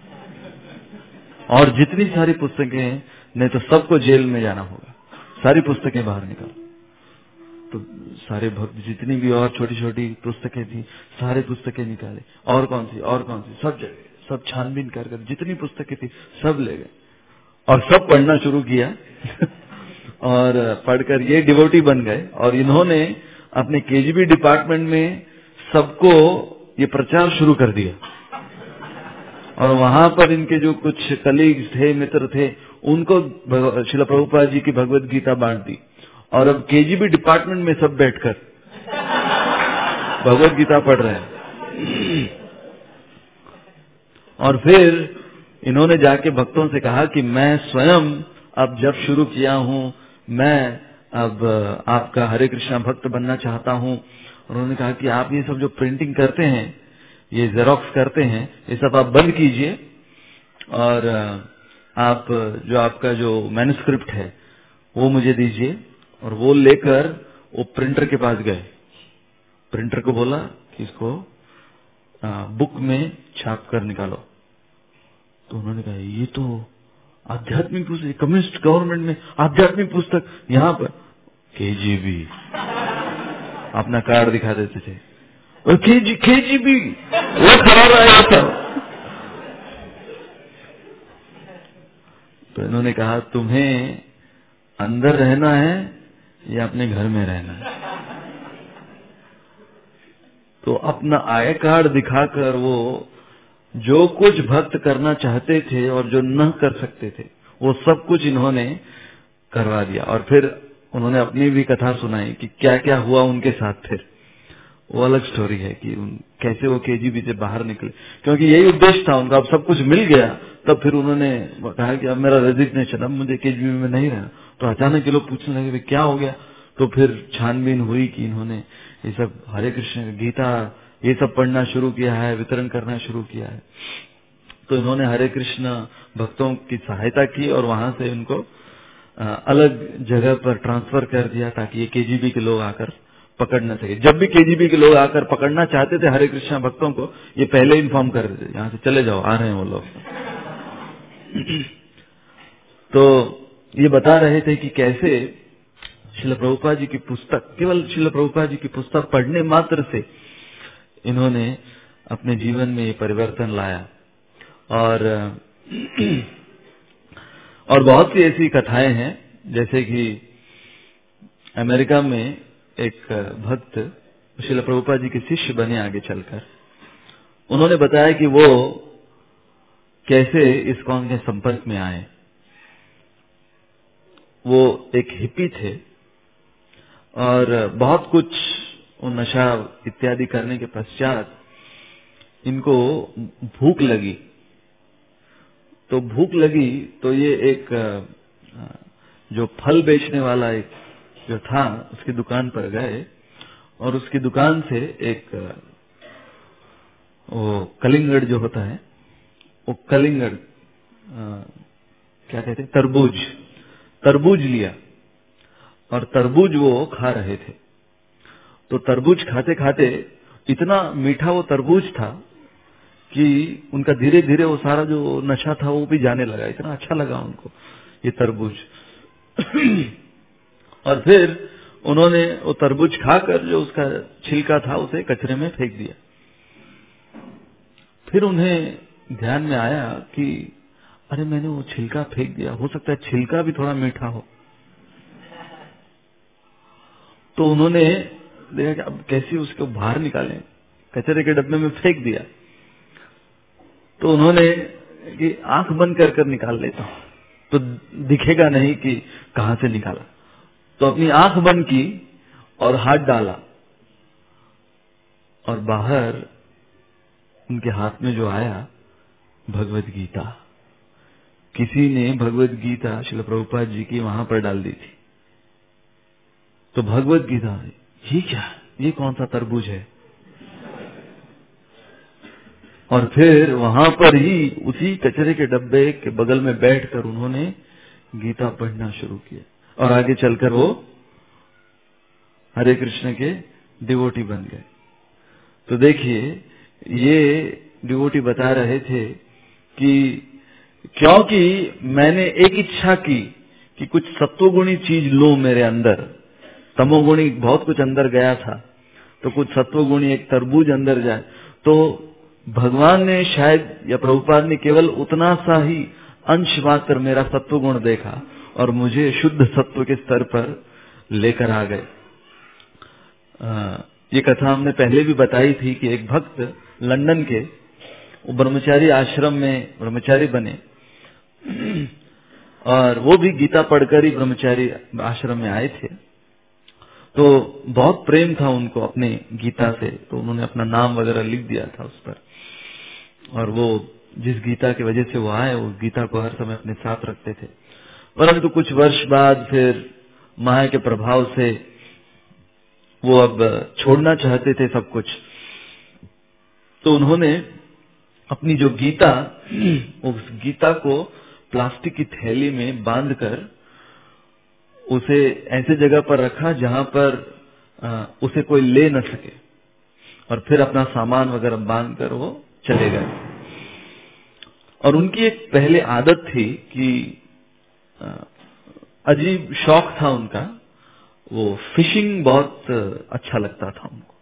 और जितनी सारी पुस्तकें हैं, नहीं तो सबको जेल में जाना होगा, सारी पुस्तकें बाहर निकालो। तो सारे भक्त जितनी भी और छोटी छोटी पुस्तकें थी, सारे पुस्तकें निकाले, और कौन सी, सब जगह सब छानबीन कर जितनी पुस्तकें थी सब ले गए। और सब पढ़ना शुरू किया और पढ़कर ये डिवोटी बन गए। और इन्होंने अपने केजीबी डिपार्टमेंट में सबको ये प्रचार शुरू कर दिया। और वहां पर इनके जो कुछ कलीग्स थे, मित्र थे, उनको श्रील प्रभुपाद जी की भगवत गीता बांट दी। और अब केजीबी डिपार्टमेंट में सब बैठकर भगवत गीता पढ़ रहे हैं। और फिर इन्होंने जाके भक्तों से कहा कि मैं स्वयं अब जब शुरू किया हूं, मैं अब आपका हरे कृष्णा भक्त बनना चाहता हूं। उन्होंने कहा कि आप ये सब जो प्रिंटिंग करते हैं, ये जेरोक्स करते हैं, ये सब आप बंद कीजिए और आप जो आपका जो मैन्युस्क्रिप्ट है वो मुझे दीजिए। और वो लेकर वो प्रिंटर के पास गए। प्रिंटर को बोला कि इसको बुक में छाप कर निकालो। तो उन्होंने कहा ये तो आध्यात्मिक पुस्तक, कम्युनिस्ट गवर्नमेंट में आध्यात्मिक पुस्तक, यहाँ पर केजीबी अपना कार्ड दिखा देते थे और केजीबी वो खड़ा रहा था। तो इन्होंने कहा तुम्हें अंदर रहना है या अपने घर में रहना है? तो अपना आई कार्ड दिखाकर वो जो कुछ भक्त करना चाहते थे और जो न कर सकते थे वो सब कुछ इन्होंने करवा दिया। और फिर उन्होंने अपनी भी कथा सुनाई कि क्या क्या हुआ उनके साथ। फिर वो अलग स्टोरी है कि कैसे वो केजीबी से बाहर निकले, क्योंकि यही उद्देश्य था उनका। अब सब कुछ मिल गया, तब फिर उन्होंने कहा कि अब मेरा रेजिग्नेशन, अब मुझे केजीबी में नहीं रहना। तो अचानक के लोग पूछने लगे क्या हो गया। तो फिर छानबीन हुई कि इन्होंने ये सब हरे कृष्ण गीता ये सब पढ़ना शुरू किया है, वितरण करना शुरू किया है। तो इन्होंने हरे कृष्ण भक्तों की सहायता की और वहां से उनको अलग जगह पर ट्रांसफर कर दिया ताकि ये केजीबी के लोग आकर पकड़ न सके। जब भी केजीबी के लोग आकर पकड़ना चाहते थे हरे कृष्ण भक्तों को, ये पहले इन्फॉर्म कर देते, यहाँ से चले जाओ, आ रहे हैं वो लोग। तो ये बता रहे थे कि कैसे श्रील प्रभुपाद जी की पुस्तक, केवल श्रील प्रभुपाद जी की पुस्तक पढ़ने मात्र से इन्होंने अपने जीवन में ये परिवर्तन लाया। और बहुत सी ऐसी कथाएं हैं, जैसे कि अमेरिका में एक भक्त श्रील प्रभुपाद जी के शिष्य बने आगे चलकर। उन्होंने बताया कि वो कैसे इस्कॉन के संपर्क में आए। वो एक हिप्पी थे और बहुत कुछ वो नशा इत्यादि करने के पश्चात इनको भूख लगी। तो भूख लगी तो ये एक जो फल बेचने वाला एक जो था उसकी दुकान पर गए और उसकी दुकान से एक वो कलिंगड़ जो होता है, वो कलिंगड़ क्या कहते हैं, तरबूज लिया और तरबूज वो खा रहे थे। तो तरबूज खाते खाते इतना मीठा वो तरबूज था कि उनका धीरे धीरे वो सारा जो नशा था वो भी जाने लगा। इतना अच्छा लगा उनको ये तरबूज। और फिर उन्होंने वो तरबूज खाकर जो उसका छिलका था उसे कचरे में फेंक दिया। फिर उन्हें ध्यान में आया कि अरे मैंने वो छिलका फेंक दिया, हो सकता है छिलका भी थोड़ा मीठा हो। तो उन्होंने देखा कि अब कैसे उसको बाहर निकालें, कचरे के डब्बे में फेंक दिया। तो उन्होंने कि आंख बंद कर निकाल लेता हूं तो दिखेगा नहीं कि कहां से निकाला। तो अपनी आंख बंद की और हाथ डाला और बाहर उनके हाथ में जो आया भगवत गीता। किसी ने भगवत गीता श्रील प्रभुपाद जी की वहां पर डाल दी थी। तो भगवत गीता, ये क्या, ये कौन सा तरबूज है। और फिर वहां पर ही उसी कचरे के डब्बे के बगल में बैठकर उन्होंने गीता पढ़ना शुरू किया और आगे चलकर वो हरे कृष्ण के डिवोटी बन गए। तो देखिए ये डिवोटी बता रहे थे कि क्योंकि मैंने एक इच्छा की कि कुछ सत्वगुणी चीज लो मेरे अंदर, तमोगुणी बहुत कुछ अंदर गया था, तो कुछ सत्वगुणी एक तरबूज अंदर जाए। तो भगवान ने शायद या प्रभुपाद ने केवल उतना सा ही अंश मात्र मेरा सत्व गुण देखा और मुझे शुद्ध सत्व के स्तर पर लेकर आ गए। ये कथा हमने पहले भी बताई थी कि एक भक्त लंदन के वो ब्रह्मचारी आश्रम में ब्रह्मचारी बने और वो भी गीता पढ़कर ही ब्रह्मचारी आश्रम में आए थे। तो बहुत प्रेम था उनको अपने गीता से, तो उन्होंने अपना नाम वगैरह लिख दिया था उस पर, और वो जिस गीता की वजह से वो आए उस गीता को हर समय अपने साथ रखते थे। परंतु कुछ वर्ष बाद फिर माया के प्रभाव से वो अब छोड़ना चाहते थे सब कुछ, तो उन्होंने अपनी जो गीता, उस गीता को प्लास्टिक की थैली में बांधकर उसे ऐसे जगह पर रखा जहां पर उसे कोई ले न सके, और फिर अपना सामान वगैरह बांधकर वो चले गए। और उनकी एक पहले आदत थी कि अजीब शौक था उनका, वो फिशिंग बहुत अच्छा लगता था उनको।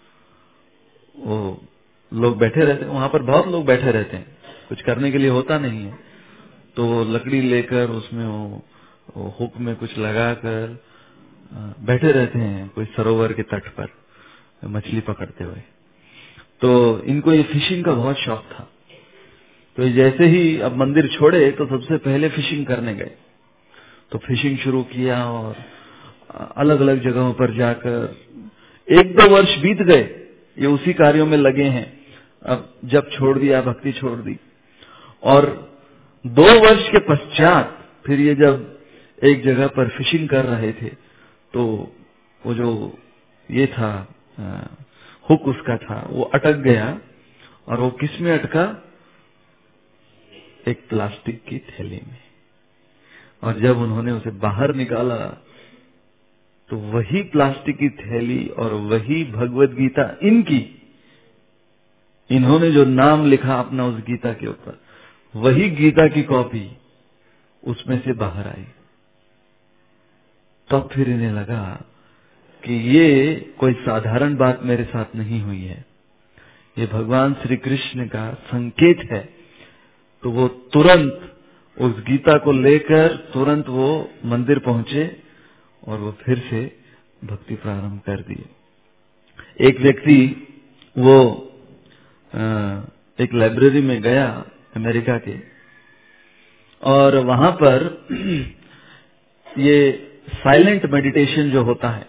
वो लोग बैठे रहते, वहां पर बहुत लोग बैठे रहते हैं, कुछ करने के लिए होता नहीं है, तो वो लकड़ी लेकर उसमें वो हुक में कुछ लगाकर बैठे रहते हैं कोई सरोवर के तट पर मछली पकड़ते हुए। तो इनको ये फिशिंग का बहुत शौक था। तो जैसे ही अब मंदिर छोड़े तो सबसे पहले फिशिंग करने गए, तो फिशिंग शुरू किया और अलग अलग जगहों पर जाकर 1-2 वर्ष बीत गए, ये उसी कार्यों में लगे हैं। अब जब छोड़ दिया, भक्ति छोड़ दी, और 2 वर्ष के पश्चात फिर ये जब एक जगह पर फिशिंग कर रहे थे, तो वो जो ये था हुक उसका था, वो अटक गया, और वो किस में अटका? एक प्लास्टिक की थैली में। और जब उन्होंने उसे बाहर निकाला तो वही प्लास्टिक की थैली और वही भगवत गीता इन्होंने जो नाम लिखा अपना उस गीता के ऊपर, वही गीता की कॉपी उसमें से बाहर आई। तब फिर इन्हें लगा कि ये कोई साधारण बात मेरे साथ नहीं हुई है, ये भगवान श्री कृष्ण का संकेत है। तो वो तुरंत उस गीता को लेकर तुरंत वो मंदिर पहुंचे और वो फिर से भक्ति प्रारंभ कर दी। एक व्यक्ति वो एक लाइब्रेरी में गया अमेरिका के, और वहां पर ये साइलेंट मेडिटेशन जो होता है,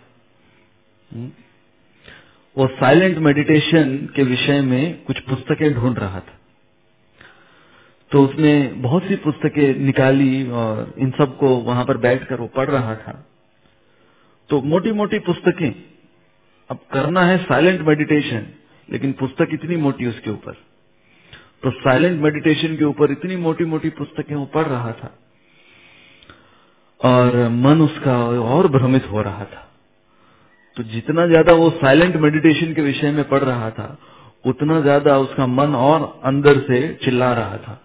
वो साइलेंट मेडिटेशन के विषय में कुछ पुस्तकें ढूंढ रहा था। तो उसने बहुत सी पुस्तकें निकाली और इन सब को वहां पर बैठकर वो पढ़ रहा था। तो मोटी मोटी पुस्तकें, अब करना है साइलेंट मेडिटेशन, लेकिन पुस्तक इतनी मोटी उसके ऊपर, तो साइलेंट मेडिटेशन के ऊपर इतनी मोटी मोटी पुस्तकें वो पढ़ रहा था, और मन उसका और भ्रमित हो रहा था। तो जितना ज्यादा वो साइलेंट मेडिटेशन के विषय में पढ़ रहा था, उतना ज्यादा उसका मन और अंदर से चिल्ला रहा था।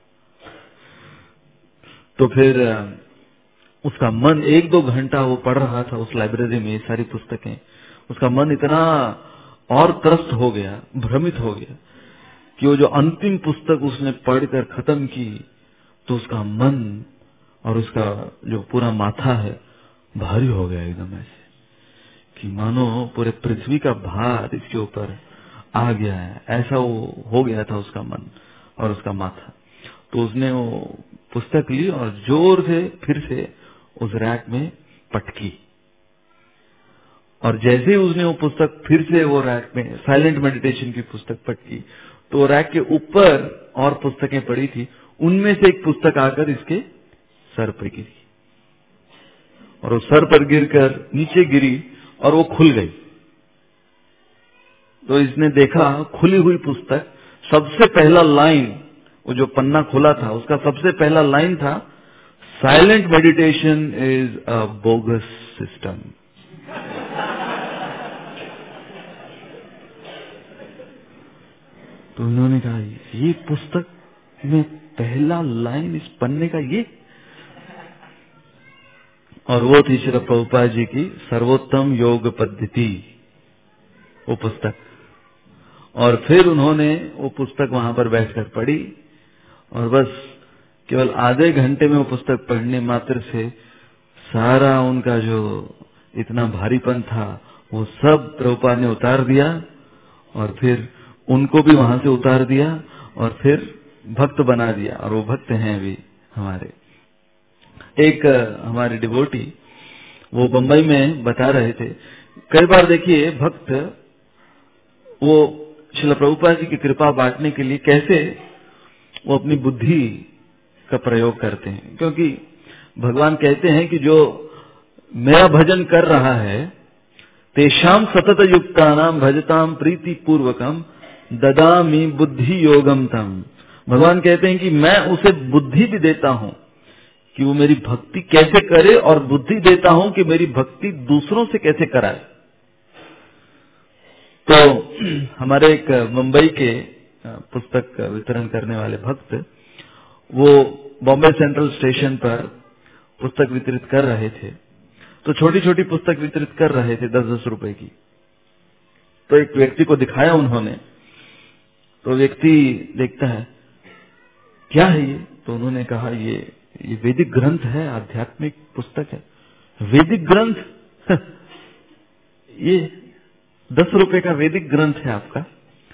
तो फिर उसका मन 1-2 घंटा वो पढ़ रहा था उस लाइब्रेरी में ये सारी पुस्तकें, उसका मन इतना और त्रस्त हो गया, भ्रमित हो गया, कि वो जो अंतिम पुस्तक उसने पढ़कर खत्म की, तो उसका मन और उसका जो पूरा माथा है भारी हो गया एकदम, ऐसे कि मानो पूरे पृथ्वी का भार इसके ऊपर आ गया है, ऐसा वो हो गया था उसका मन और उसका माथा। तो उसने वो पुस्तक ली और जोर से फिर से उस रैक में पटकी, और जैसे ही उसने वो पुस्तक फिर से वो रैक में साइलेंट मेडिटेशन की पुस्तक पटकी, तो रैक के ऊपर और पुस्तकें पड़ी थी, उनमें से एक पुस्तक आकर इसके सर पर गिरी, और वो सर पर गिरकर नीचे गिरी और वो खुल गई। तो इसने देखा खुली हुई पुस्तक, सबसे पहला लाइन, वो जो पन्ना खुला था उसका सबसे पहला लाइन था, silent meditation is a bogus system. तो उन्होंने कहा ये पुस्तक में पहला लाइन इस पन्ने का ये, और वो थी श्री प्रभुपाद जी की सर्वोत्तम योग पद्धति, वो पुस्तक। और फिर उन्होंने वो पुस्तक वहां पर बैठकर पढ़ी, और बस केवल आधे घंटे में वो पुस्तक पढ़ने मात्र से सारा उनका जो इतना भारीपन था वो सब प्रभुपाद ने उतार दिया, और फिर उनको भी वहां से उतार दिया और फिर भक्त बना दिया, और वो भक्त हैं अभी हमारे। एक हमारे डिवोटी वो बंबई में बता रहे थे, कई बार देखिए भक्त वो श्रील प्रभुपाद जी की कृपा बांटने के लिए कैसे वो अपनी बुद्धि का प्रयोग करते हैं, क्योंकि भगवान कहते हैं कि जो मेरा भजन कर रहा है तेषाम सतत युक्तानाम भजताम प्रीति पूर्वकम ददामि बुद्धि योगम तम। भगवान कहते हैं कि मैं उसे बुद्धि भी देता हूं कि वो मेरी भक्ति कैसे करे, और बुद्धि देता हूं कि मेरी भक्ति दूसरों से कैसे कराए। तो हमारे एक मुंबई के पुस्तक वितरण करने वाले भक्त वो बॉम्बे सेंट्रल स्टेशन पर पुस्तक वितरित कर रहे थे, तो छोटी छोटी पुस्तक वितरित कर रहे थे 10-10 रुपए की। तो एक व्यक्ति को दिखाया उन्होंने, तो व्यक्ति देखता है क्या है ये, तो उन्होंने कहा ये वैदिक ग्रंथ है, आध्यात्मिक पुस्तक है। वैदिक ग्रंथ ये 10 रुपए का वैदिक ग्रंथ है आपका।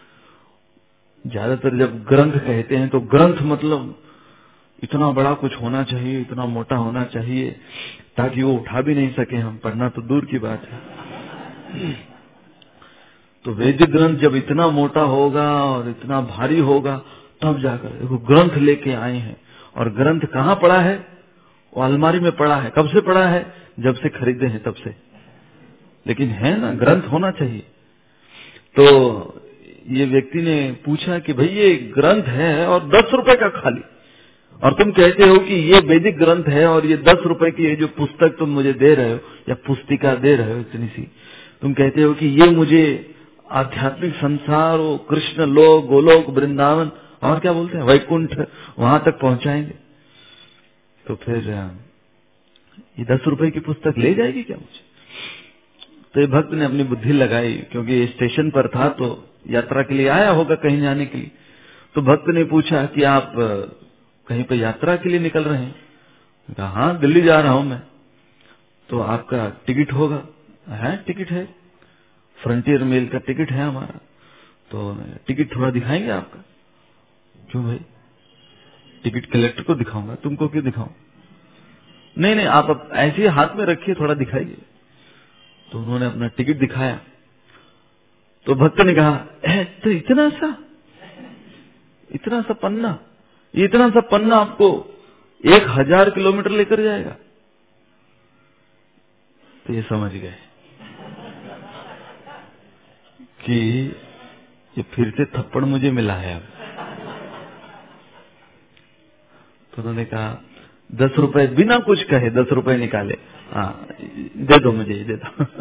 ज्यादातर जब ग्रंथ कहते हैं तो ग्रंथ मतलब इतना बड़ा कुछ होना चाहिए, इतना मोटा होना चाहिए ताकि वो उठा भी नहीं सके, हम पढ़ना तो दूर की बात है। तो वैदिक ग्रंथ जब इतना मोटा होगा और इतना भारी होगा तब जाकर देखो ग्रंथ लेके आए हैं। और ग्रंथ कहाँ पड़ा है? वो अलमारी में पड़ा है। कब से पड़ा है? जब से खरीदे हैं तब से। लेकिन है ना, ग्रंथ होना चाहिए। तो ये व्यक्ति ने पूछा कि भाई ये ग्रंथ है और 10 रुपए का खाली, और तुम कहते हो कि ये वैदिक ग्रंथ है, और ये 10 रुपए की ये जो पुस्तक तुम मुझे दे रहे हो या पुस्तिका दे रहे हो इतनी सी, तुम कहते हो कि ये मुझे आध्यात्मिक संसार, वो कृष्ण लोक, गोलोक, वृंदावन और क्या बोलते हैं वैकुंठ, वहां तक पहुंचाएंगे। तो फिर ये 10 रुपए की पुस्तक ले जाएगी क्या मुझे? तो ये भक्त ने अपनी बुद्धि लगाई, क्योंकि ये स्टेशन पर था तो यात्रा के लिए आया होगा कहीं जाने के लिए। तो भक्त ने पूछा कि आप कहीं पर यात्रा के लिए निकल रहे हैं? कहा हाँ, दिल्ली जा रहा हूं मैं। तो आपका टिकट होगा? है, टिकट है, फ्रंटियर मेल का टिकट है हमारा। तो टिकट थोड़ा दिखाएंगे आपका? क्यों भाई? टिकट कलेक्टर को दिखाऊंगा, तुमको क्यों दिखाऊं? नहीं, आप ऐसे ही हाथ में रखिए, थोड़ा दिखाइए। तो उन्होंने अपना टिकट दिखाया। तो भक्त ने कहा तो इतना सा पन्ना, इतना सा पन्ना आपको 1000 किलोमीटर लेकर जाएगा? तो ये समझ गए कि ये फिर से थप्पड़ मुझे मिला है अब। तो उन्होंने कहा 10 रुपए, बिना कुछ कहे 10 रुपए निकाले, हाँ दे दो मुझे, दे दो।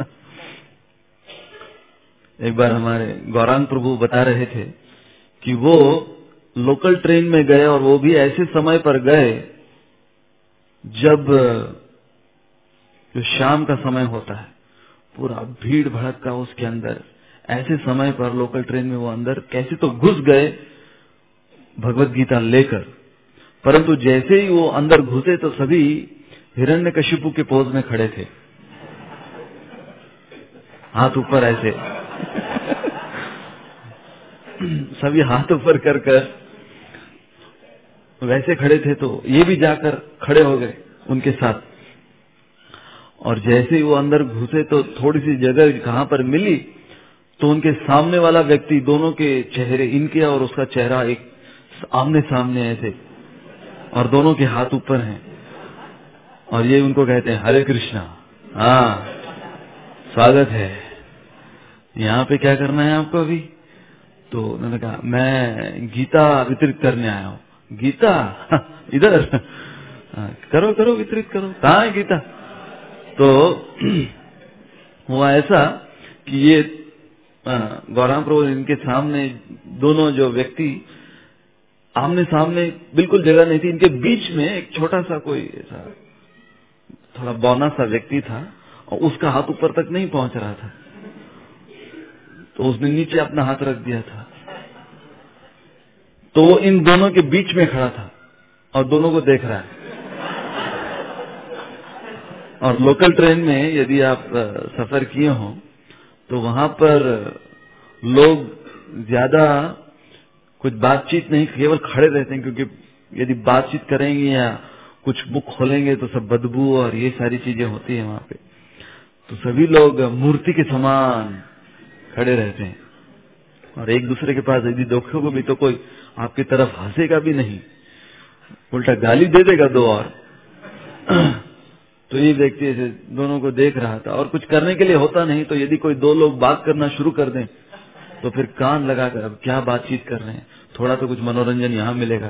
एक बार हमारे गौरांग प्रभु बता रहे थे कि वो लोकल ट्रेन में गए, और वो भी ऐसे समय पर गए जब जो शाम का समय होता है, पूरा भीड़ भड़का उसके अंदर। ऐसे समय पर लोकल ट्रेन में वो अंदर कैसे तो घुस गए भगवत गीता लेकर, परंतु जैसे ही वो अंदर घुसे तो सभी हिरण्यकशिपु के पोज में खड़े थे, हाथ ऊपर ऐसे। सभी हाथ ऊपर कर वैसे खड़े थे, तो ये भी जाकर खड़े हो गए उनके साथ। और जैसे ही वो अंदर घुसे तो थोड़ी सी जगह कहां पर मिली, तो उनके सामने वाला व्यक्ति, दोनों के चेहरे, इनके और उसका चेहरा एक आमने सामने ऐसे, और दोनों के हाथ ऊपर हैं, और ये उनको कहते हैं हरे कृष्णा, हाँ स्वागत है, यहाँ पे क्या करना है आपको अभी? तो उन्होंने कहा मैं गीता वितरित करने आया हूँ। गीता? इधर करो करो, वितरित करो, कहाँ है गीता? तो हुआ ऐसा कि ये गौरांग प्रभु इनके सामने, दोनों जो व्यक्ति आमने सामने, बिल्कुल जगह नहीं थी, इनके बीच में एक छोटा सा कोई ऐसा थोड़ा बौना सा व्यक्ति था, और उसका हाथ ऊपर तक नहीं पहुंच रहा था, तो उसने नीचे अपना हाथ रख दिया था। तो वो इन दोनों के बीच में खड़ा था, और दोनों को देख रहा है। और लोकल ट्रेन में यदि आप सफर किए हो तो वहां पर लोग ज्यादा कुछ बातचीत नहीं, केवल खड़े रहते हैं, क्योंकि यदि बातचीत करेंगे या कुछ बुक खोलेंगे तो सब बदबू और ये सारी चीजें होती है वहां पे। तो सभी लोग मूर्ति के समान खड़े रहते हैं और एक दूसरे के पास यदि देखोगे भी तो कोई आपकी तरफ हंसेगा भी नहीं, उल्टा गाली दे देगा दो और। तो ये व्यक्ति ऐसे दोनों को देख रहा था और कुछ करने के लिए होता नहीं, तो यदि कोई दो लोग बात करना शुरू कर दें तो फिर कान लगाकर अब क्या बातचीत कर रहे हैं, थोड़ा तो कुछ मनोरंजन यहाँ मिलेगा।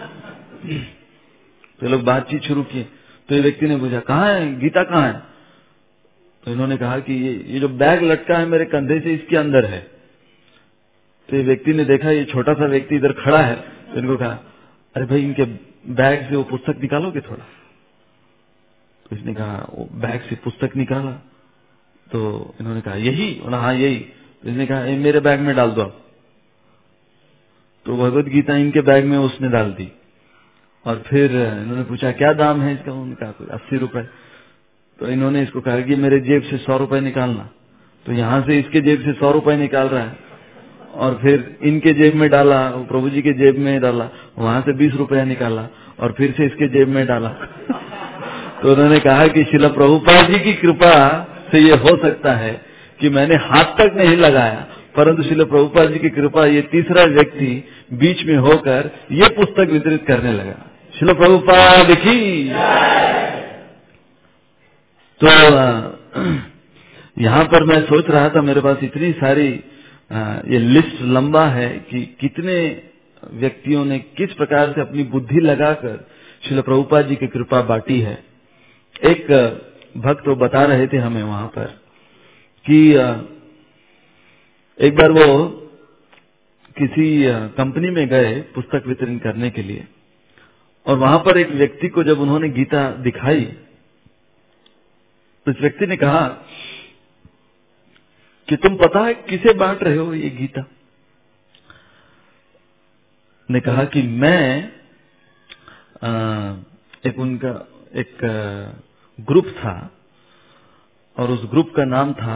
तो लोग बातचीत शुरू किए। तो ये व्यक्ति ने पूछा, कहाँ है गीता, कहाँ है? तो इन्होंने कहा कि ये जो बैग लटका है मेरे कंधे से, इसके अंदर है। तो ये व्यक्ति ने देखा ये छोटा सा व्यक्ति इधर खड़ा है, तो इनको कहा, अरे भाई इनके बैग से वो पुस्तक निकालोगे थोड़ा? तो इसने कहा, वो बैग से पुस्तक निकाला। तो इन्होंने कहा यही? हाँ यही। तो इसने कहा मेरे बैग में डाल दो आप। तो भगवत गीता इनके बैग में उसने डाल दी। और फिर इन्होंने पूछा क्या दाम है इसका? उनका 80 रुपए। तो इन्होंने इसको कहा कि मेरे जेब से 100 रुपए निकालना। तो यहाँ से इसके जेब से 100 रुपए निकाल रहा है और फिर इनके जेब में डाला, प्रभु जी के जेब में डाला, वहां से 20 रुपया निकाला और फिर से इसके जेब में डाला। तो उन्होंने कहा कि श्रील प्रभुपाद जी की कृपा से ये हो सकता है कि मैंने हाथ तक नहीं लगाया, परंतु श्रील प्रभुपाद जी की कृपा ये तीसरा व्यक्ति बीच में होकर ये पुस्तक वितरित करने लगा। श्रील प्रभुपाद की। तो यहाँ पर मैं सोच रहा था, मेरे पास इतनी सारी ये लिस्ट लंबा है कि कितने व्यक्तियों ने किस प्रकार से अपनी बुद्धि लगाकर श्रील प्रभुपाद जी की कृपा बांटी है। एक भक्त वो बता रहे थे हमें वहां पर कि एक बार वो किसी कंपनी में गए पुस्तक वितरण करने के लिए, और वहां पर एक व्यक्ति को जब उन्होंने गीता दिखाई तो इस व्यक्ति ने कहा कि तुम पता है किसे बांट रहे हो ये गीता? ने कहा कि मैं उनका एक ग्रुप था और उस ग्रुप का नाम था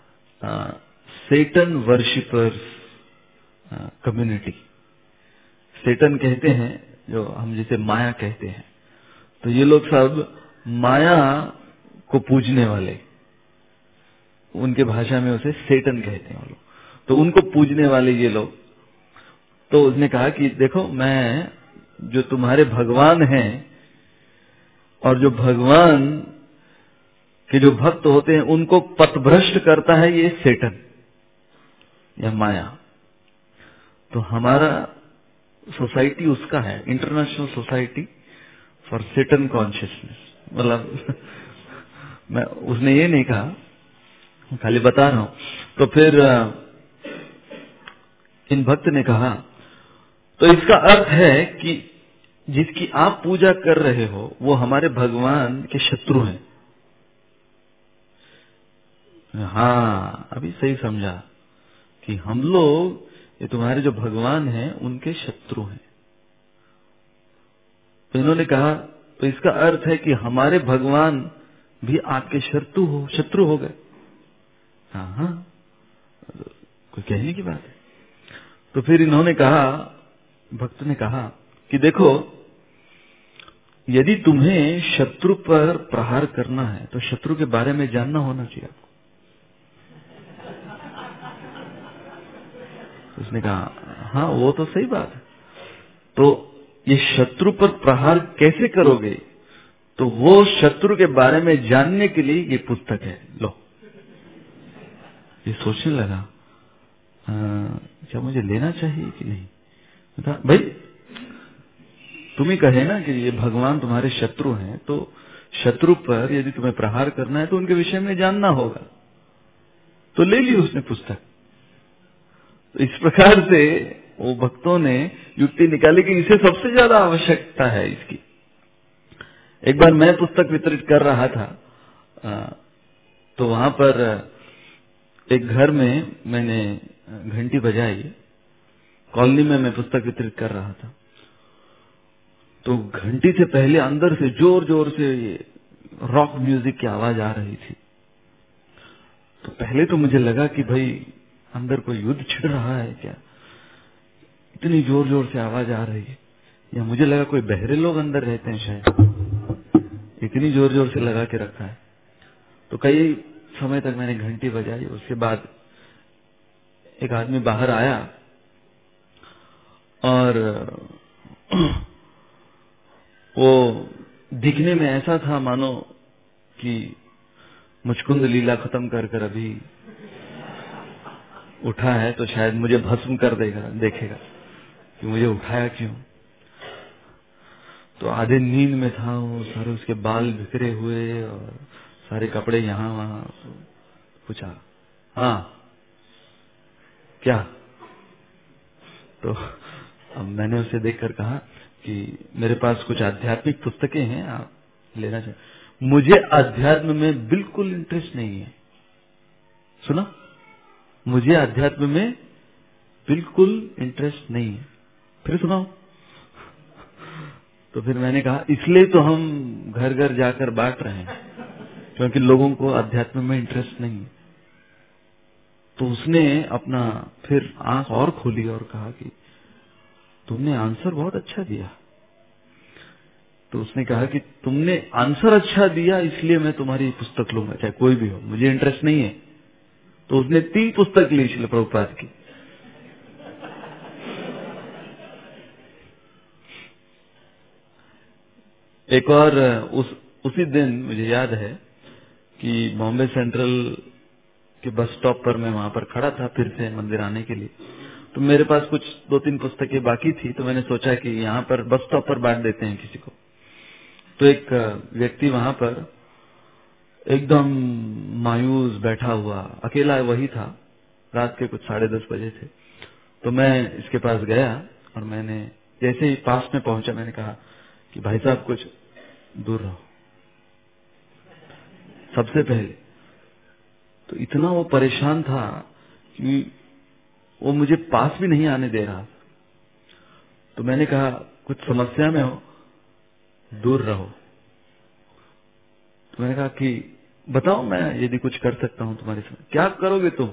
सेटन वर्शिपर्स कम्युनिटी। सेटन कहते हैं जो हम जिसे माया कहते हैं, तो ये लोग सब माया को पूजने वाले, उनके भाषा में उसे सेटन कहते हैं वो लोग, तो उनको पूजने वाले ये लोग। तो उसने कहा कि देखो, मैं जो तुम्हारे भगवान हैं और जो भगवान के जो भक्त होते हैं उनको पथभ्रष्ट करता है ये सेटन या माया। तो हमारा सोसाइटी उसका है, international society for Satan consciousness. मतलब मैं उसने ये नहीं कहा, खाली बता रहा हूं। तो फिर इन भक्त ने कहा, तो इसका अर्थ है कि जिसकी आप पूजा कर रहे हो वो हमारे भगवान के शत्रु हैं। हाँ, अभी सही समझा कि हम लोग, ये तुम्हारे जो भगवान हैं उनके शत्रु हैं। तो इन्होंने कहा, तो इसका अर्थ है कि हमारे भगवान भी आपके शत्रु हो गए। हाँ, कोई कहने की बात है। तो फिर इन्होंने कहा, भक्त ने कहा कि देखो, यदि तुम्हें शत्रु पर प्रहार करना है तो शत्रु के बारे में जानना होना चाहिए आपको। उसने कहा, हाँ वो तो सही बात है। तो ये शत्रु पर प्रहार कैसे करोगे? तो वो शत्रु के बारे में जानने के लिए ये पुस्तक है, लो। ये सोचने लगा, क्या मुझे लेना चाहिए कि नहीं? बता भाई, तुम ही कहे ना कि ये भगवान तुम्हारे शत्रु हैं, तो शत्रु पर यदि तुम्हें प्रहार करना है तो उनके विषय में जानना होगा। तो ले ली उसने पुस्तक। तो इस प्रकार से वो भक्तों ने युक्ति निकाली कि इसे सबसे ज्यादा आवश्यकता है इसकी। एक बार मैं पुस्तक वितरित कर रहा था, तो वहां पर एक घर में मैंने घंटी बजाई, कॉलोनी में मैं पुस्तक वितरित कर रहा था। तो घंटी से पहले अंदर से जोर जोर से रॉक म्यूजिक की आवाज आ रही थी। तो पहले तो मुझे लगा कि भाई अंदर कोई युद्ध छिड़ रहा है क्या, इतनी जोर जोर से आवाज आ रही है, या मुझे लगा कोई बहरे लोग अंदर रहते हैं शायद, इतनी जोर जोर से लगा के रखा है। तो कई समय तक मैंने घंटी बजाई। उसके बाद एक आदमी बाहर आया और वो दिखने में ऐसा था मानो कि मुचकुंद लीला खत्म कर कर अभी उठा है, तो शायद मुझे भस्म कर देगा, देखेगा कि मुझे उठाया क्यों। तो आधे नींद में था वो, सारे उसके बाल बिखरे हुए और सारे कपड़े यहाँ वहां। पूछा, हाँ क्या? तो अब मैंने उसे देखकर कहा कि मेरे पास कुछ आध्यात्मिक पुस्तकें हैं, आप लेना चाहिए। मुझे अध्यात्म में बिल्कुल इंटरेस्ट नहीं है। सुना, मुझे अध्यात्म में बिल्कुल इंटरेस्ट नहीं है। फिर सुनाओ। तो फिर मैंने कहा इसलिए तो हम घर घर जाकर बांट रहे हैं, क्योंकि लोगों को अध्यात्म में इंटरेस्ट नहीं है। तो उसने अपना फिर आंख और खोली और कहा कि तुमने आंसर बहुत अच्छा दिया। तो उसने कहा कि तुमने आंसर अच्छा दिया इसलिए मैं तुम्हारी पुस्तक लूंगा, चाहे कोई भी हो, मुझे इंटरेस्ट नहीं है। तो उसने 3 पुस्तक ली श्रील प्रभुपाद की। एक और उसी दिन मुझे याद है कि बॉम्बे सेंट्रल के बस स्टॉप पर मैं वहां पर खड़ा था फिर से मंदिर आने के लिए। तो मेरे पास कुछ 2-3 पुस्तकें बाकी थी, तो मैंने सोचा कि यहाँ पर बस स्टॉप पर बांट देते हैं किसी को। तो एक व्यक्ति वहां पर एकदम मायूस बैठा हुआ, अकेला वही था, रात के कुछ 10:30 बजे थे। तो मैं इसके पास गया और मैंने जैसे ही पास में पहुंचा मैंने कहा कि भाई साहब कुछ दूर रहो। सबसे पहले तो इतना वो परेशान था कि वो मुझे पास भी नहीं आने दे रहा। तो मैंने कहा कुछ समस्या में हो, दूर रहो। तो मैंने कहा कि बताओ, मैं यदि कुछ कर सकता हूं तुम्हारे साथ। क्या करोगे तुम?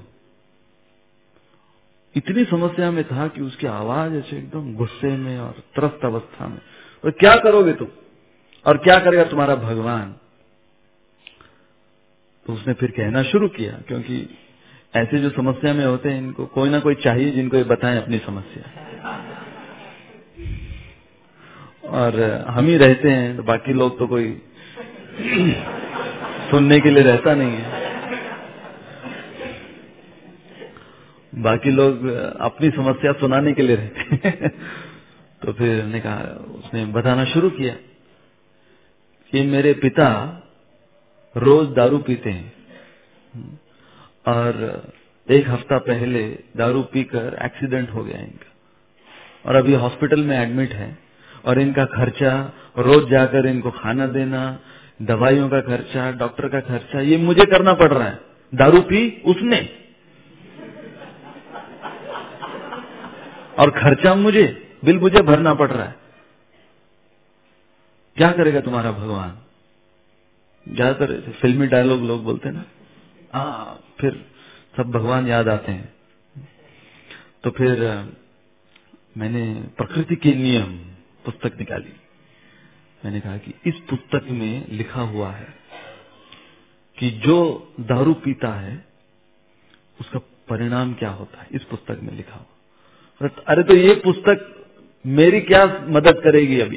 इतनी समस्या में था कि उसकी आवाज ऐसे एकदम गुस्से में और त्रस्त अवस्था में। तो क्या करोगे तुम, और क्या करेगा तुम्हारा भगवान? तो उसने फिर कहना शुरू किया, क्योंकि ऐसे जो समस्या में होते हैं इनको कोई ना कोई चाहिए जिनको ये बताएं अपनी समस्या। और हम ही रहते हैं, तो बाकी लोग तो कोई सुनने के लिए रहता नहीं है। बाकी लोग अपनी समस्या सुनाने के लिए रहते हैं। तो फिर हमने कहा, उसने बताना शुरू किया कि मेरे पिता रोज दारू पीते हैं और 1 हफ्ता पहले दारू पीकर एक्सीडेंट हो गया इनका, और अभी हॉस्पिटल में एडमिट है। और इनका खर्चा, रोज जाकर इनको खाना देना, दवाइयों का खर्चा, डॉक्टर का खर्चा, ये मुझे करना पड़ रहा है। दारू पी उसने और खर्चा मुझे, बिल मुझे भरना पड़ रहा है। क्या करेगा तुम्हारा भगवान? ज्यादातर फिल्मी डायलॉग लोग बोलते हैं ना, फिर सब भगवान याद आते हैं। तो फिर मैंने प्रकृति के नियम पुस्तक निकाली। मैंने कहा कि इस पुस्तक में लिखा हुआ है कि जो दारू पीता है उसका परिणाम क्या होता है, इस पुस्तक में लिखा हुआ। अरे तो ये पुस्तक मेरी क्या मदद करेगी अभी?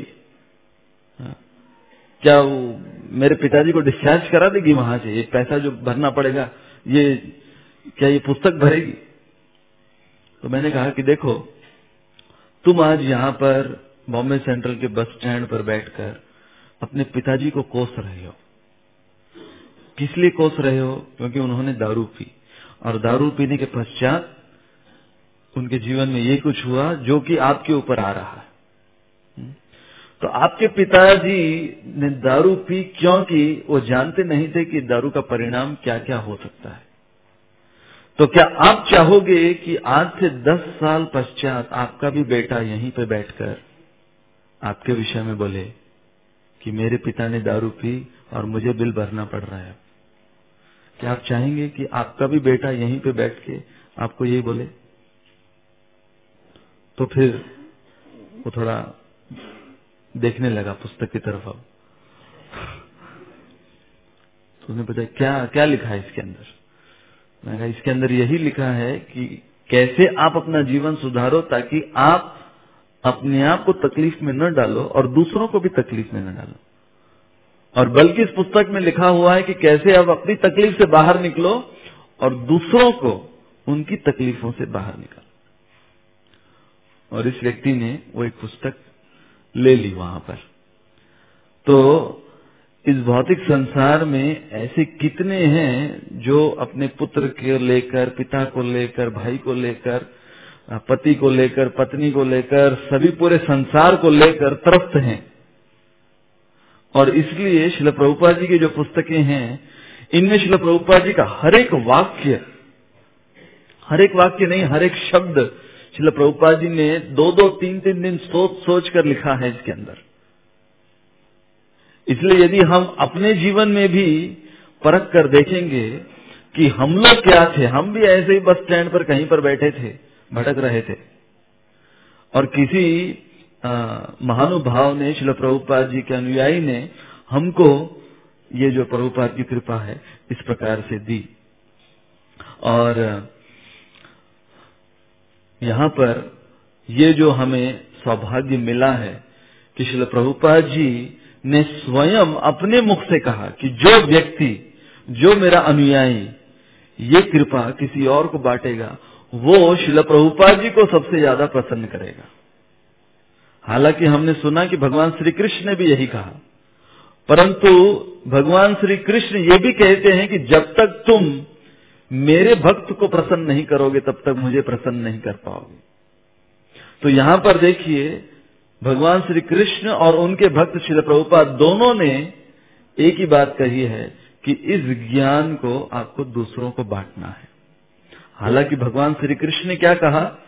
क्या वो मेरे पिताजी को डिस्चार्ज करा देगी वहां से? ये पैसा जो भरना पड़ेगा, ये क्या ये पुस्तक भरेगी? तो मैंने कहा कि देखो, तुम आज यहाँ पर बॉम्बे सेंट्रल के बस स्टैंड पर बैठकर अपने पिताजी को कोस रहे हो। किस लिए कोस रहे हो? क्योंकि उन्होंने दारू पी, और दारू पीने के पश्चात उनके जीवन में ये कुछ हुआ जो कि आपके ऊपर आ रहा है। तो आपके पिताजी ने दारू पी क्योंकि वो जानते नहीं थे कि दारू का परिणाम क्या क्या हो सकता है। तो क्या आप चाहोगे कि आज से 10 साल पश्चात आपका भी बेटा यहीं पे बैठकर आपके विषय में बोले कि मेरे पिता ने दारू पी और मुझे बिल भरना पड़ रहा है, क्या आप चाहेंगे कि आपका भी बेटा यहीं पे बैठ के आपको यही बोले? तो फिर वो थोड़ा देखने लगा पुस्तक की तरफ। अब तो उसने पूछा क्या क्या लिखा है इसके अंदर? मैंने कहा इसके अंदर यही लिखा है कि कैसे आप अपना जीवन सुधारो ताकि आप अपने आप को तकलीफ में न डालो और दूसरों को भी तकलीफ में न डालो। और बल्कि इस पुस्तक में लिखा हुआ है कि कैसे आप अपनी तकलीफ से बाहर निकलो और दूसरों को उनकी तकलीफों से बाहर निकालो। और इस व्यक्ति ने वो एक पुस्तक ले ली वहां पर। तो इस भौतिक संसार में ऐसे कितने हैं जो अपने पुत्र को लेकर, पिता को लेकर, भाई को लेकर, पति को लेकर, पत्नी को लेकर, सभी पूरे संसार को लेकर त्रस्त हैं। और इसलिए श्रील प्रभुपाद जी की जो पुस्तकें हैं, इनमें श्रील प्रभुपाद जी का हर एक वाक्य नहीं, हर एक शब्द श्रील प्रभुपाद जी ने 2-2, 3-3 दिन सोच कर लिखा है इसके अंदर। इसलिए यदि हम अपने जीवन में भी परख कर देखेंगे कि हम लोग क्या थे, हम भी ऐसे ही बस स्टैंड पर कहीं पर बैठे थे, भटक रहे थे, और किसी महानुभाव ने, श्रील प्रभुपाद जी के अनुयायी ने हमको ये जो प्रभुपाद की कृपा है इस प्रकार से दी। और यहाँ पर ये जो हमें सौभाग्य मिला है कि श्रील प्रभुपाद जी ने स्वयं अपने मुख से कहा कि जो व्यक्ति, जो मेरा अनुयायी ये कृपा किसी और को बांटेगा, वो श्रील प्रभुपाद जी को सबसे ज्यादा प्रसन्न करेगा। हालांकि हमने सुना कि भगवान श्री कृष्ण ने भी यही कहा, परंतु भगवान श्री कृष्ण ये भी कहते हैं कि जब तक तुम मेरे भक्त को प्रसन्न नहीं करोगे तब तक मुझे प्रसन्न नहीं कर पाओगे। तो यहां पर देखिए, भगवान श्री कृष्ण और उनके भक्त श्रील प्रभुपाद दोनों ने एक ही बात कही है कि इस ज्ञान को आपको दूसरों को बांटना है। हालांकि भगवान श्री कृष्ण ने क्या कहा